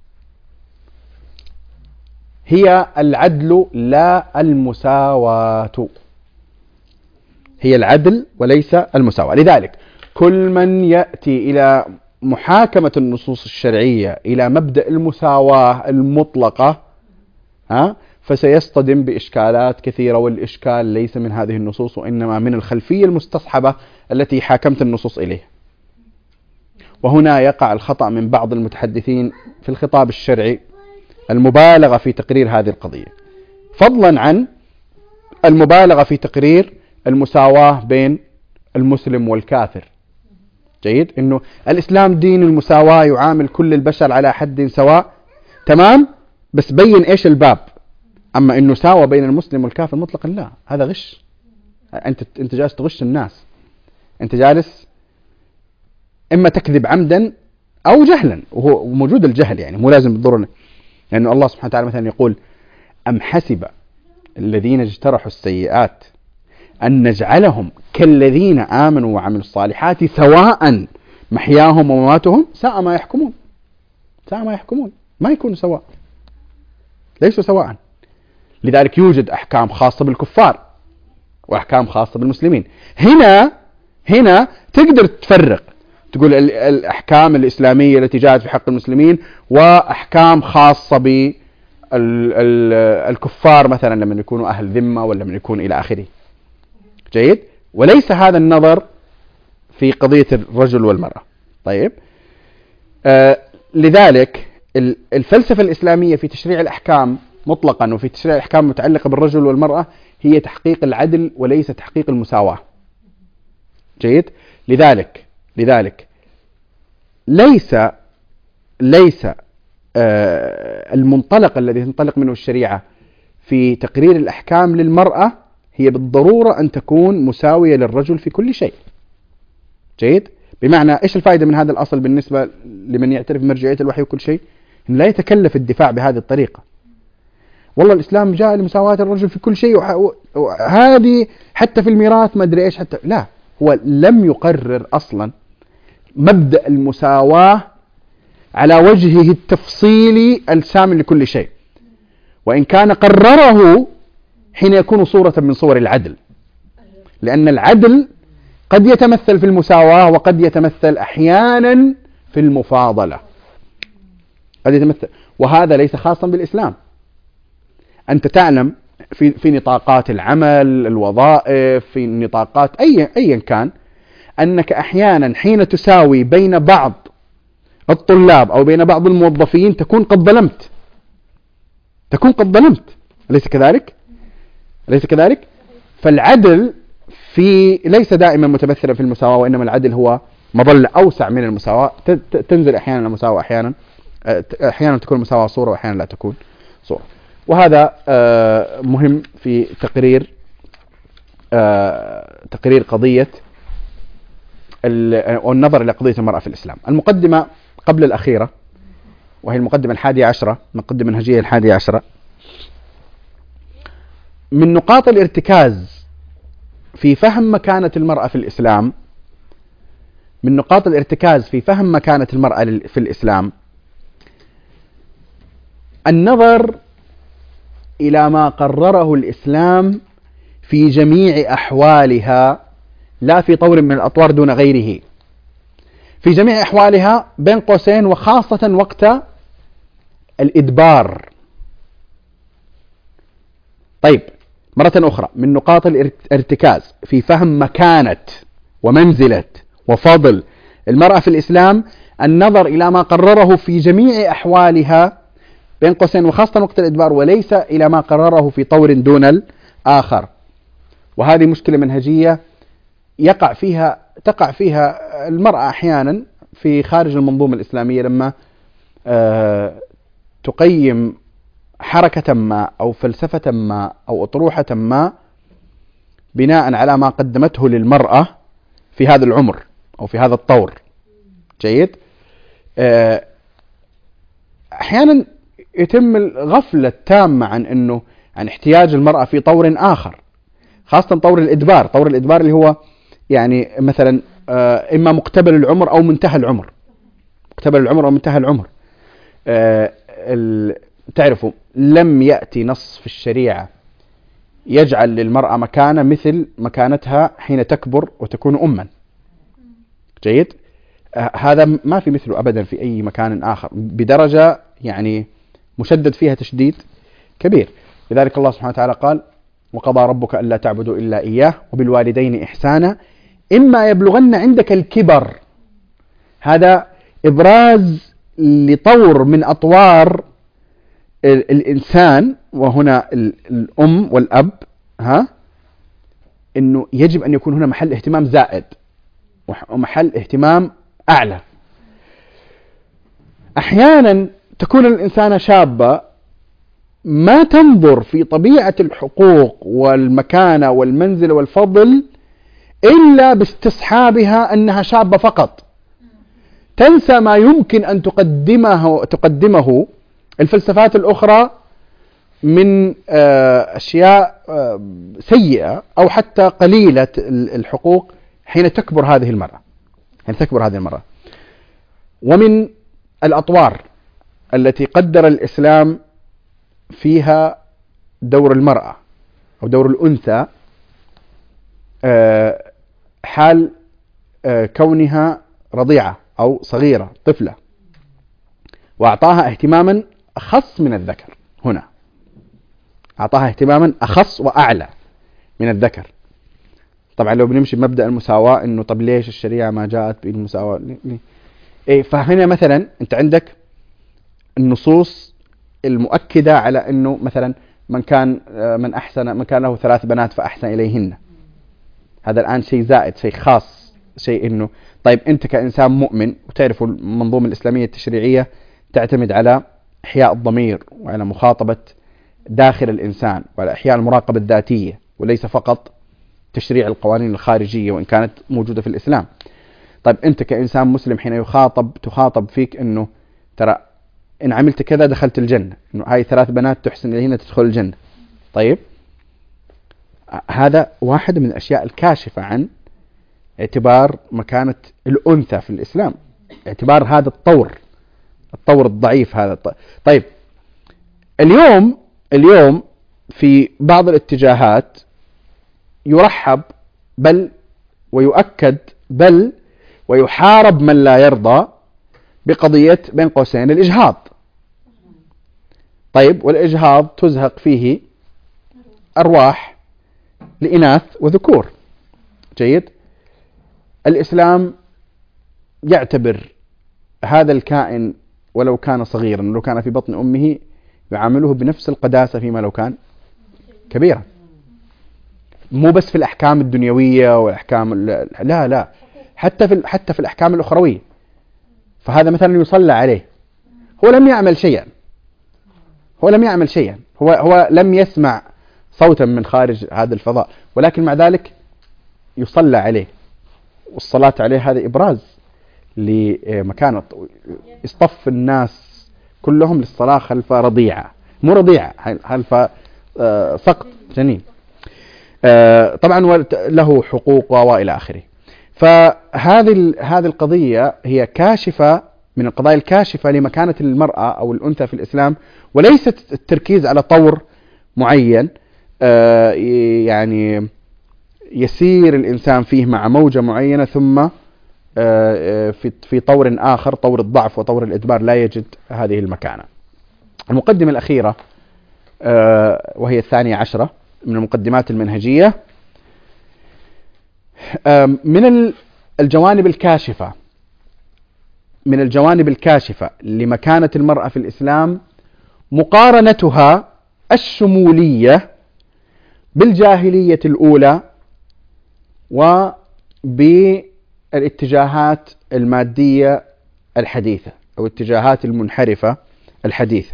هي العدل لا المساواة. هي العدل وليس المساواة. لذلك كل من يأتي إلى محاكمة النصوص الشرعية إلى مبدأ المساواة المطلقة فسيصطدم بإشكالات كثيرة، والإشكال ليس من هذه النصوص وإنما من الخلفية المستصحبة التي حاكمت النصوص إليه. وهنا يقع الخطأ من بعض المتحدثين في الخطاب الشرعي المبالغة في تقرير هذه القضية، فضلا عن المبالغة في تقرير المساواة بين المسلم والكافر. جيد؟ إنه الإسلام دين المساواة، يعامل كل البشر على حد سواء. تمام؟ بس بين إيش الباب. أما إنه ساوى بين المسلم والكافر مطلقا، لا، هذا غش. أنت جالس تغش الناس، أنت جالس إما تكذب عمدا أو جهلا، وهو موجود الجهل، يعني مو لازم بالضرورة، لأنه الله سبحانه وتعالى مثلا يقول: أم حسب الذين اجترحوا السيئات أن نجعلهم كالذين آمنوا وعملوا الصالحات سواء محياهم ومماتهم ساء ما يحكمون. ما يكونوا سواء، ليسوا سواء. لذلك يوجد أحكام خاصة بالكفار وأحكام خاصة بالمسلمين. هنا تقدر تفرق، تقول الأحكام الإسلامية التي جاءت في حق المسلمين وأحكام خاصة بالكفار مثلا لما يكونوا أهل ذمة ولا لما يكونوا إلى آخره. جيد؟ وليس هذا النظر في قضية الرجل والمرأة. طيب، لذلك الفلسفة الإسلامية في تشريع الأحكام مطلقا وفي تشريع الأحكام المتعلقة بالرجل والمرأة هي تحقيق العدل وليس تحقيق المساواة. جيد؟ لذلك ليس المنطلق الذي تنطلق منه الشريعة في تقرير الأحكام للمرأة هي بالضرورة أن تكون مساوية للرجل في كل شيء. جيد؟ بمعنى إيش الفائدة من هذا الأصل بالنسبة لمن يعترف بمرجعية الوحي وكل شيء؟ إن لا يتكلف الدفاع بهذه الطريقة. والله الإسلام جاء لمساواة الرجل في كل شيء، وهذه حتى في الميراث ما أدري إيش، حتى لا، هو لم يقرر أصلا مبدأ المساواة على وجهه التفصيلي الشامل لكل شيء، وإن كان قرره حين يكون صورة من صور العدل، لأن العدل قد يتمثل في المساواة وقد يتمثل أحيانا في المفاضلة، قد يتمثل، وهذا ليس خاصا بالإسلام. أنت تعلم في نطاقات العمل، الوظائف، في نطاقات أيا كان، أنك أحيانا حين تساوي بين بعض الطلاب أو بين بعض الموظفين تكون قد ظلمت، أليس كذلك؟ فالعدل ليس دائما متمثلا في المساواة، وإنما العدل هو مظلة أوسع من المساواة، تنزل أحيانا المساواة، أحيانا تكون المساواة صورة وأحيانا لا تكون صورة. وهذا مهم في تقرير قضية والنظر إلى قضية المرأة في الإسلام. المقدمة قبل الأخيرة، وهي المقدمة 11، مقدمة منهجية 11، من نقاط الارتكاز في فهم مكانة المرأة في الإسلام، النظر إلى ما قرره الإسلام في جميع أحوالها، لا في طور من الأطوار دون غيره، في جميع أحوالها بين قوسين، وخاصة وقت الإدبار. طيب، مرة أخرى، من نقاط الارتكاز في فهم مكانة ومنزلة وفضل المرأة في الإسلام النظر إلى ما قرره في جميع أحوالها بين قوسين وخاصة وقت الإدبار، وليس إلى ما قرره في طور دون الآخر. وهذه مشكلة منهجية تقع فيها المرأة أحيانا في خارج المنظومة الإسلامية، لما تقيم حركة ما أو فلسفة ما أو أطروحة ما بناء على ما قدمته للمرأة في هذا العمر أو في هذا الطور. جيد. أحيانا يتم الغفلة التامة عن احتياج المرأة في طور آخر، خاصة طور الإدبار اللي هو يعني مثلا إما مقتبل العمر أو منتهى العمر. تعرفوا لم يأتي نص في الشريعة يجعل للمرأة مكانة مثل مكانتها حين تكبر وتكون أما. جيد. هذا ما في مثله أبدا في أي مكان آخر، بدرجة يعني مشدد فيها تشديد كبير. لذلك الله سبحانه وتعالى قال: وقضى ربك ألا تعبدوا إلا إياه وبالوالدين إحسانا إما يبلغن عندك الكبر. هذا إبراز لطور من أطوار الإنسان، وهنا الأم والأب، إنه يجب أن يكون هنا محل اهتمام زائد ومحل اهتمام أعلى. أحيانا تكون الإنسانة شابة ما تنظر في طبيعة الحقوق والمكانة والمنزل والفضل إلا باستصحابها أنها شابة فقط، تنسى ما يمكن أن تقدمه الفلسفات الأخرى من أشياء سيئة أو حتى قليلة الحقوق حين تكبر هذه المرأة. ومن الأطوار التي قدر الإسلام فيها دور المرأة أو دور الأنثى حال كونها رضيعة أو صغيرة، طفلة، وأعطاها اهتماما أخص من الذكر. هنا أعطاها اهتماما أخص وأعلى من الذكر. طبعا لو بنمشي بمبدأ المساواة، إنه طب ليش الشريعة ما جاءت بالمساواة؟ فهنا مثلا أنت عندك النصوص المؤكدة على أنه مثلا من كان له 3 بنات فأحسن إليهن. هذا الآن شيء زائد، شيء خاص، شيء إنه طيب أنت كإنسان مؤمن، وتعرفوا المنظومة الإسلامية التشريعية تعتمد على إحياء الضمير وعلى مخاطبة داخل الإنسان وعلى إحياء المراقبة الذاتية، وليس فقط تشريع القوانين الخارجية وإن كانت موجودة في الإسلام. طيب أنت كإنسان مسلم حين تخاطب فيك أنه ترى إن عملت كذا دخلت الجنة، إنه هاي 3 بنات تحسن إليهن تدخل الجنة. طيب هذا واحد من الأشياء الكاشفة عن اعتبار مكانة الأنثى في الإسلام، اعتبار هذا الطور الضعيف هذا. طيب اليوم في بعض الاتجاهات يرحب بل ويؤكد بل ويحارب من لا يرضى بقضية بين قوسين الإجهاض. طيب والإجهاض تزهق فيه أرواح لإناث وذكور. جيد. الإسلام يعتبر هذا الكائن ولو كان صغيرا، لو كان في بطن أمه يعامله بنفس القداسة فيما لو كان كبيرا. مو بس في الأحكام الدنيوية والأحكام لا حتى في الأحكام الأخروية. فهذا مثلا يصلى عليه، هو لم يعمل شيئا، هو لم يسمع صوتا من خارج هذا الفضاء، ولكن مع ذلك يصلى عليه. والصلاة عليه هذا إبراز لمكانة، يصطف الناس كلهم للصلاة خلف رضيعة، مو رضيعة، خلف سقط جنين. طبعا له حقوق وإلى آخره. فهذه القضية هي كاشفة من القضايا الكاشفة لمكانة المرأة أو الأنثى في الإسلام، وليست التركيز على طور معين يعني يسير الإنسان فيه مع موجة معينة ثم في طور آخر، طور الضعف وطور الإدبار، لا يجد هذه المكانة. المقدمة الأخيرة وهي 12 من المقدمات المنهجية، من الجوانب الكاشفة لمكانة المرأة في الإسلام مقارنتها الشمولية بالجاهلية الأولى وبالاتجاهات المادية الحديثة أو الاتجاهات المنحرفة الحديثة.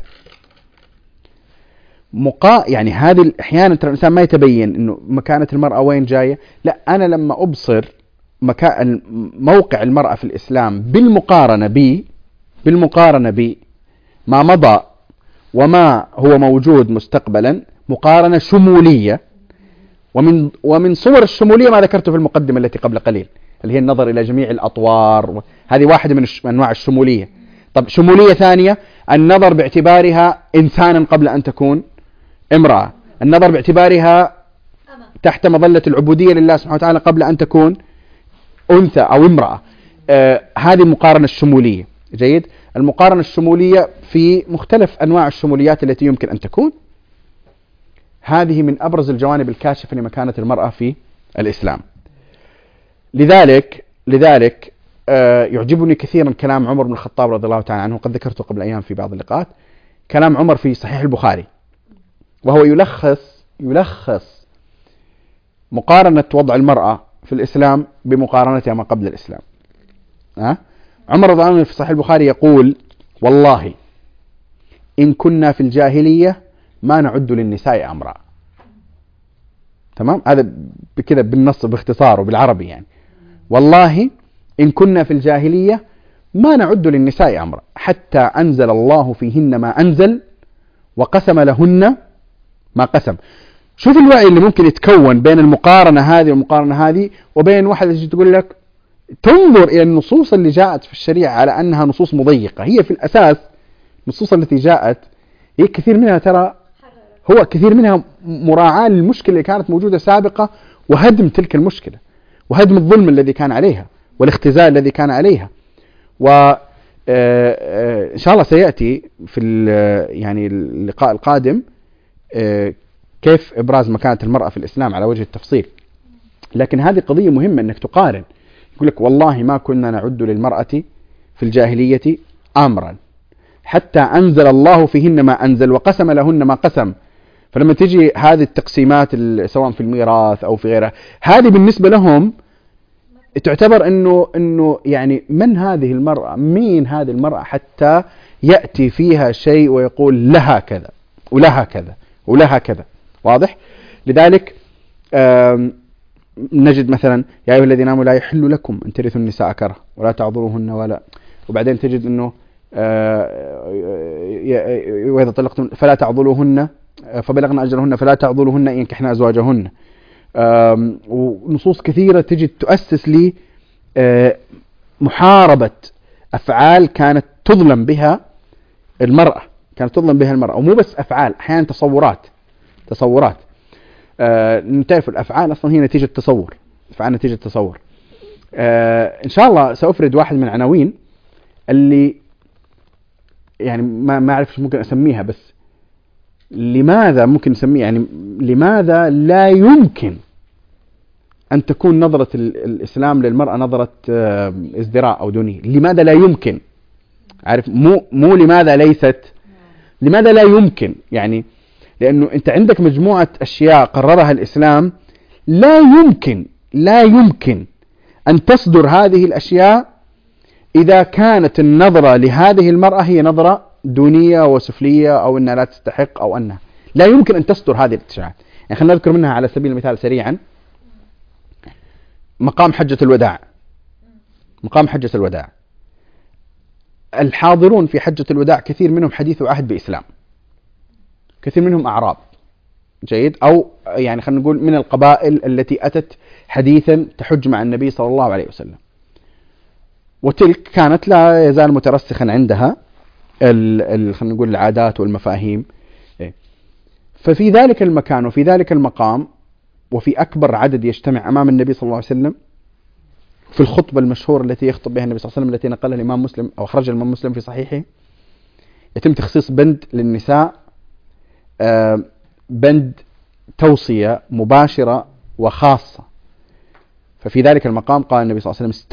يعني هذه أحيانا ترى الإنسان ما يتبين إنه مكانة المرأة وين جاية. لا، أنا لما أبصر موقع المرأة في الإسلام بالمقارنة بما مضى وما هو موجود مستقبلا، مقارنة شمولية. ومن صور الشمولية ما ذكرته في المقدمة التي قبل قليل، اللي هي النظر إلى جميع الأطوار، هذه واحدة من أنواع الشمولية. طب شمولية ثانية، النظر باعتبارها إنسانا قبل أن تكون امرأة، النظر باعتبارها تحت مظلة العبودية لله سبحانه وتعالى قبل أن تكون أنثى أو امرأة. هذه المقارنة الشمولية. جيد. المقارنة الشمولية في مختلف أنواع الشموليات التي يمكن أن تكون، هذه من أبرز الجوانب الكاشفة لمكانة المرأة في الإسلام. لذلك يعجبني كثيرا كلام عمر بن الخطاب رضي الله تعالى عنه، قد ذكرته قبل أيام في بعض اللقاءات. كلام عمر في صحيح البخاري، وهو يلخص مقارنة وضع المرأة في الإسلام بمقارنتها ما قبل الإسلام. عمر رضي الله عنه في صحيح البخاري يقول: والله إن كنا في الجاهلية ما نعد للنساء أمرا. تمام؟ هذا بكذا بالنص باختصار وبالعربي يعني. والله إن كنا في الجاهلية ما نعد للنساء أمرا حتى أنزل الله فيهن ما أنزل وقسم لهن ما قسم. شوف الوعي اللي ممكن يتكون بين المقارنة هذه والمقارنة هذه، وبين واحد يجي تقول لك تنظر إلى النصوص اللي جاءت في الشريعة على أنها نصوص مضيقة. هي في الأساس النصوص التي جاءت هي كثير منها ترى هو كثير منها مراعاة للمشكلة اللي كانت موجودة سابقة، وهدم تلك المشكلة، وهدم الظلم الذي كان عليها، والاختزال الذي كان عليها. وإن شاء الله سيأتي في يعني اللقاء القادم كيف إبراز مكانة المرأة في الإسلام على وجه التفصيل. لكن هذه قضية مهمة أنك تقارن. يقول لك: والله ما كنا نعد للمرأة في الجاهلية أمرا حتى أنزل الله فيهن ما أنزل وقسم لهن ما قسم. فلما تجي هذه التقسيمات سواء في الميراث أو في غيرها، هذه بالنسبة لهم تعتبر أنه يعني من هذه المرأة، مين هذه المرأة حتى يأتي فيها شيء ويقول لها كذا ولها كذا ولها كذا. واضح؟ لذلك نجد مثلا: يا أيها الذين آمنوا لا يحل لكم أن ترثوا النساء كرها ولا تعضلوهن وبعدين تجد أنه وإذا طلقتم فلا تعضلوهن فبلغن أجلهن فلا تعضلوهن إن ينكحن أزواجهن. ونصوص كثيرة تجد تؤسس لي محاربة أفعال كانت تظلم بها المرأة، ومو بس أفعال، أحيانا تصورات. نتعرف الأفعال أصلا هي نتيجة تصور، إن شاء الله سأفرد واحد من العناوين اللي يعني ما أعرف ممكن أسميها، بس لماذا ممكن نسميه، يعني لماذا لا يمكن أن تكون نظرة الإسلام للمرأة نظرة ازدراء أو دونية؟ لماذا لا يمكن؟ عارف، مو لماذا ليست، لماذا لا يمكن؟ يعني لأنه أنت عندك مجموعة أشياء قررها الإسلام، لا يمكن أن تصدر هذه الأشياء إذا كانت النظرة لهذه المرأة هي نظرة دونية وسفلية، أو أنها لا تستحق، أو أنها لا يمكن أن تصدر هذه الإشاعات. يعني خلينا نذكر منها على سبيل المثال سريعا مقام حجة الوداع. الحاضرون في حجة الوداع كثير منهم حديث عهد بإسلام، كثير منهم أعراب، جيد، أو يعني خلينا نقول من القبائل التي أتت حديثا تحج مع النبي صلى الله عليه وسلم، وتلك كانت لا يزال مترسخا عندها خلينا نقول العادات والمفاهيم. ففي ذلك المكان وفي ذلك المقام وفي أكبر عدد يجتمع أمام النبي صلى الله عليه وسلم في الخطبة المشهورة التي يخطب بها النبي صلى الله عليه وسلم التي نقلها الإمام مسلم أو أخرجها الإمام مسلم في صحيحه، يتم تخصيص بند للنساء، بند توصية مباشرة وخاصة. ففي ذلك المقام قال النبي صلى الله عليه وسلم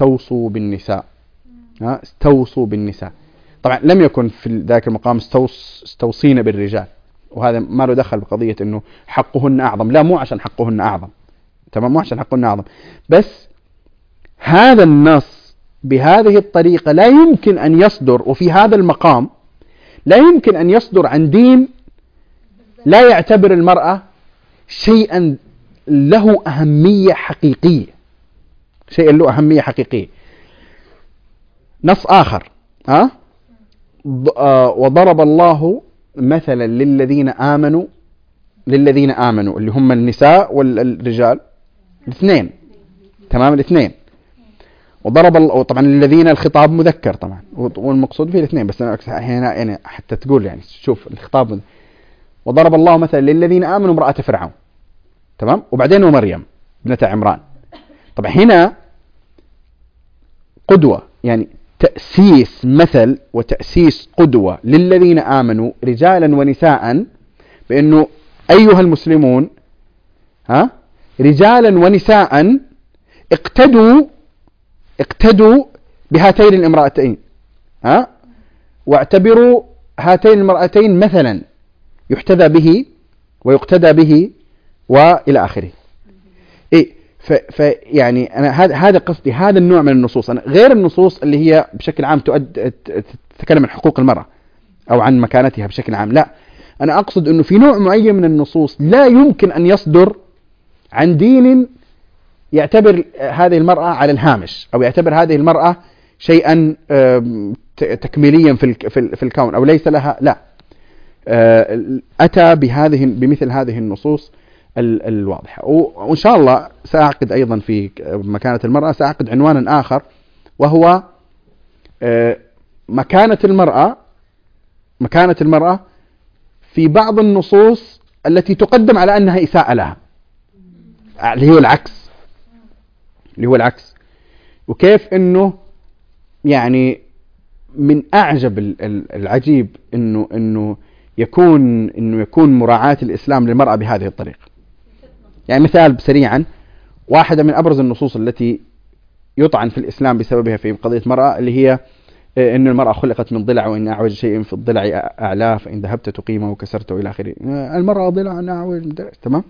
استوصوا بالنساء. طبعا لم يكن في ذلك المقام استوصينا بالرجال، وهذا ما له دخل بقضية أنه حقهن أعظم، لا، مو عشان حقهن أعظم، تمام، مو عشان حقهن أعظم، بس هذا النص بهذه الطريقة لا يمكن أن يصدر، وفي هذا المقام لا يمكن أن يصدر عن دين لا يعتبر المرأة شيئا له أهمية حقيقية، نص آخر، وضرب الله مثلا للذين آمنوا اللي هم النساء والرجال الاثنين، تمام، الاثنين. وضرب الله، طبعا الذين الخطاب مذكر طبعا، والمقصود فيه الاثنين، بس أنا هنا يعني حتى تقول يعني شوف الخطاب. وضرب الله مثلا للذين آمنوا امرأة فرعون، تمام، وبعدين ومريم ابنة عمران. طبعا هنا قدوة، يعني تأسيس مثل وتأسيس قدوة للذين آمنوا رجالا ونساء، بأنه أيها المسلمون رجالا ونساء اقتدوا بهاتين الامرأتين، واعتبروا هاتين المرأتين مثلا يحتذى به ويقتدى به وإلى آخره. فيعني أنا هذا قصدي، هذا النوع من النصوص، أنا غير النصوص اللي هي بشكل عام تتكلم عن حقوق المرأة أو عن مكانتها بشكل عام، لا، أنا أقصد أنه في نوع معين من النصوص لا يمكن أن يصدر عن دين يعتبر هذه المرأة على الهامش، أو يعتبر هذه المرأة شيئا تكميليا في الكون، أو ليس لها، لا، أتى بمثل هذه النصوص الواضحة. وإن شاء الله سأعقد أيضا في مكانة المرأة، سأعقد عنوانا آخر، وهو مكانة المرأة في بعض النصوص التي تقدم على أنها إساءة لها، اللي هو العكس، وكيف أنه يعني من أعجب العجيب أنه يكون مراعاة الإسلام للمرأة بهذه الطريقة. يعني مثال سريعا، واحدة من أبرز النصوص التي يطعن في الإسلام بسببها في قضية المرأة اللي هي أن المرأة خلقت من ضلع، وإن أعوج شيء في الضلع أعلاه، فإن ذهبت تقيمه وكسرته إلى آخره، المرأة ضلع أعوج، تمام.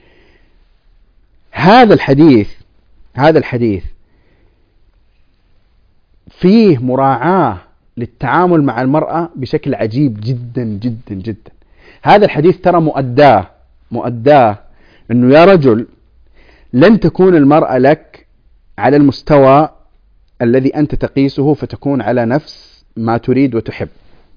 هذا الحديث فيه مراعاة للتعامل مع المرأة بشكل عجيب جدا جدا جدا. هذا الحديث ترى مؤداه أنه يا رجل لن تكون المرأة لك على المستوى الذي أنت تقيسه، فتكون على نفس ما تريد وتحب.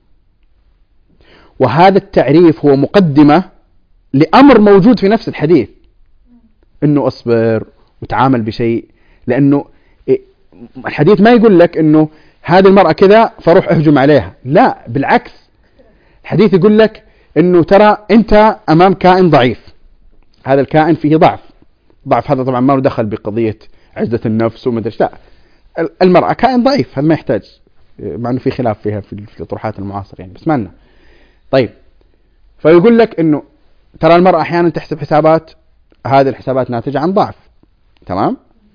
وهذا التعريف هو مقدمة لأمر موجود في نفس الحديث، إنه أصبر وتعامل بشيء. لأنه الحديث ما يقول لك إنه هذه المرأة كذا فروح اهجم عليها، لا بالعكس، الحديث يقول لك إنه ترى أنت أمام كائن ضعيف، هذا الكائن فيه ضعف هذا طبعا ما له دخل بقضية عزة النفس وما أدري، لا، المرأة كائن ضعيف، هذا ما يحتاج، مع إنه في خلاف فيها في الأطروحات المعاصرة يعني، بس ما لنا. طيب، فيقول لك إنه ترى المرأة أحيانا تحسب حسابات، هذه الحسابات ناتجة عن ضعف، تمام؟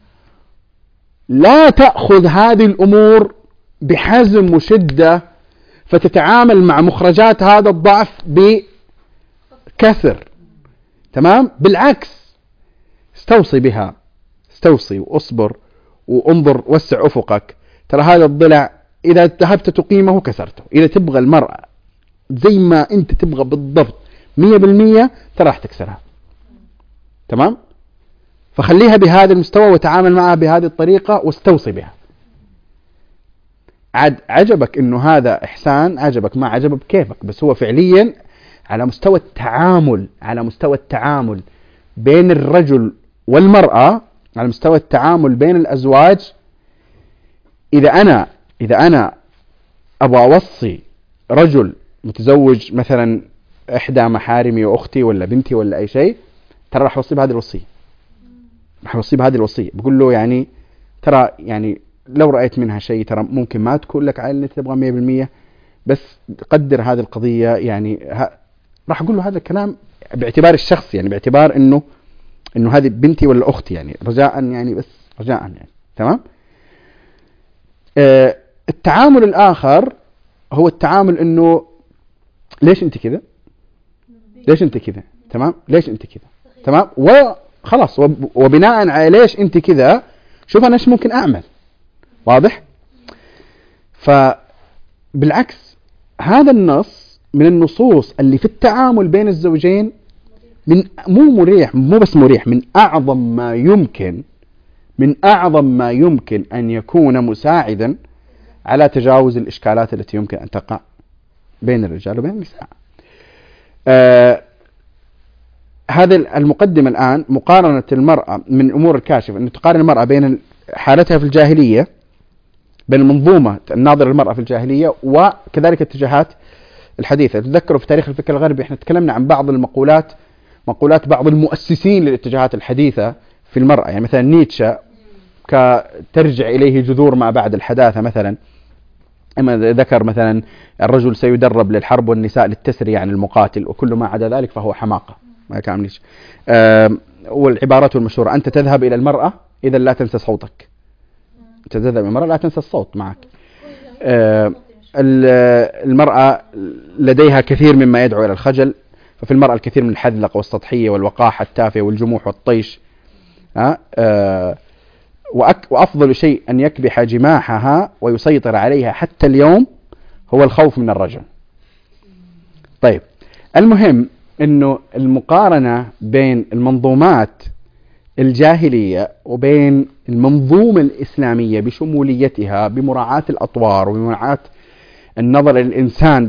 لا تأخذ هذه الأمور بحزم وشدة فتتعامل مع مخرجات هذا الضعف بكثر، تمام؟ بالعكس، استوصي بها، استوصي وأصبر وانظر، وسع أفقك. ترى هذا الضلع إذا ذهبت تقيمه كسرته. إذا تبغى المرأة زي ما أنت تبغى بالضبط 100%، ترى راح تكسرها، تمام؟ فخليها بهذا المستوى وتعامل معها بهذه الطريقة واستوصي بها. عجبك إنه هذا إحسان، عجبك ما عجبك بكيفك، بس هو فعليا على مستوى التعامل بين الرجل والمرأة، على مستوى التعامل بين الأزواج. إذا أنا أبغى أوصي رجل متزوج مثلا إحدى محارمي وأختي ولا بنتي ولا أي شيء، ترى راح أوصي بهذه الوصية، بقول له يعني ترى يعني لو رأيت منها شيء ترى ممكن ما تكون لك عائلة تبغى 100%، بس قدر هذه القضية يعني. راح أقول له هذا الكلام باعتبار الشخص، يعني باعتبار إنه هذه بنتي ولا أختي، يعني رجاء يعني، بس رجاء يعني، تمام؟ التعامل الآخر هو التعامل إنه ليش أنت كذا؟ تمام؟ ليش أنت كذا؟ تمام؟ وخلاص، وبناء على ليش أنت كذا شوف أنا إيش ممكن أعمل. واضح؟ فبالعكس، هذا النص من النصوص اللي في التعامل بين الزوجين مو بس مريح، من أعظم ما يمكن أن يكون مساعدا على تجاوز الإشكالات التي يمكن أن تقع بين الرجال وبين النساء. هذه المقدمة الآن، مقارنة المرأة من الأمور الكاشفة، أن تقارن المرأة بين حالتها في الجاهلية، بين المنظومة الناظرة للمرأة في الجاهلية وكذلك الاتجاهات الحديثة. تذكروا في تاريخ الفكر الغربي احنا تكلمنا عن بعض مقولات بعض المؤسسين للاتجاهات الحديثة في المرأة، يعني مثلا نيتشه ترجع إليه جذور ما بعد الحداثة مثلا، أما ذكر مثلا الرجل سيدرب للحرب والنساء للتسرية عن المقاتل، وكل ما عدا ذلك فهو حماقة، ما كان نيتشه. والعبارات المشهورة: أنت تذهب إلى المرأة إذا لا تنسى صوتك، أنت تذهب إلى المرأة لا تنسى الصوت معك. المرأة لديها كثير مما يدعو إلى الخجل، ففي المرأة الكثير من الحذلقة والسطحية والوقاحة التافهة والجموح والطيش. وأفضل شيء أن يكبح جماحها ويسيطر عليها حتى اليوم هو الخوف من الرجل. طيب، المهم أنه المقارنة بين المنظومات الجاهلية وبين المنظومة الإسلامية بشموليتها، بمراعاة الأطوار وبمراعاة النظر للإنسان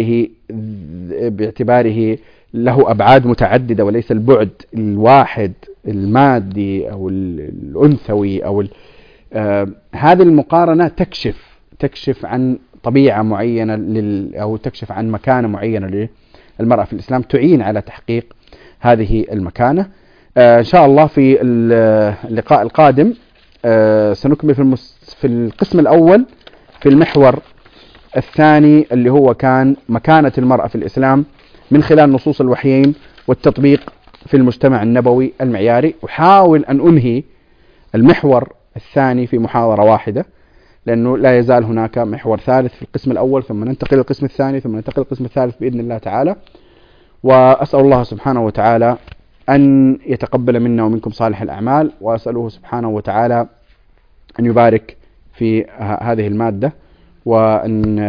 باعتباره له أبعاد متعددة وليس البعد الواحد المادي أو الأنثوي أو هذه المقارنة تكشف عن طبيعة معينة أو تكشف عن مكانة معينة للمرأة في الإسلام، تعين على تحقيق هذه المكانة. إن شاء الله في اللقاء القادم سنكمل في القسم الأول في المحور الثاني اللي هو كان مكانة المرأة في الإسلام من خلال نصوص الوحيين والتطبيق في المجتمع النبوي المعياري. أحاول أن أنهي المحور الثاني في محاضرة واحدة، لأنه لا يزال هناك محور ثالث في القسم الأول، ثم ننتقل للقسم الثاني، ثم ننتقل للقسم الثالث بإذن الله تعالى. وأسأل الله سبحانه وتعالى أن يتقبل منا ومنكم صالح الأعمال، وأسأله سبحانه وتعالى أن يبارك في هذه المادة، وأن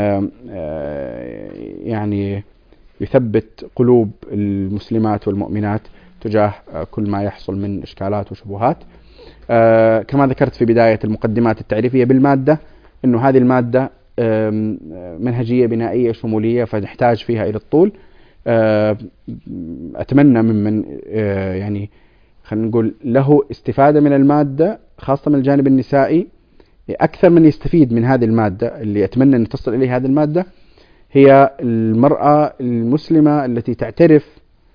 يعني يثبت قلوب المسلمات والمؤمنات تجاه كل ما يحصل من إشكالات وشبهات. كما ذكرت في بداية المقدمات التعريفية بالمادة، أنه هذه المادة منهجية بنائية شمولية فنحتاج فيها إلى الطول. أتمنى ممن يعني خلينا نقول له استفادة من المادة خاصة من الجانب النسائي أكثر من يستفيد من هذه المادة اللي أتمنى أن تصل إليه هذه المادة، هي المرأة المسلمة التي تعترف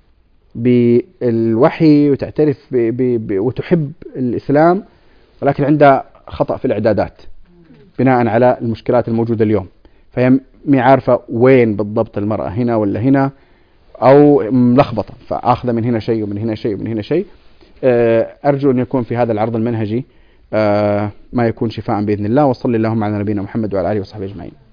بالوحي وتعترف وتحب الإسلام، ولكن عندها خطأ في الإعدادات بناء على المشكلات الموجودة اليوم، فهي مي عارفة وين بالضبط المرأة، هنا ولا هنا، أو ملخبطة فأخذ من هنا شيء ومن هنا شيء ومن هنا شيء. أرجو أن يكون في هذا العرض المنهجي ما يكون شفاء بإذن الله. وصلى اللهم على نبينا محمد وعلى آله وصحبه أجمعين.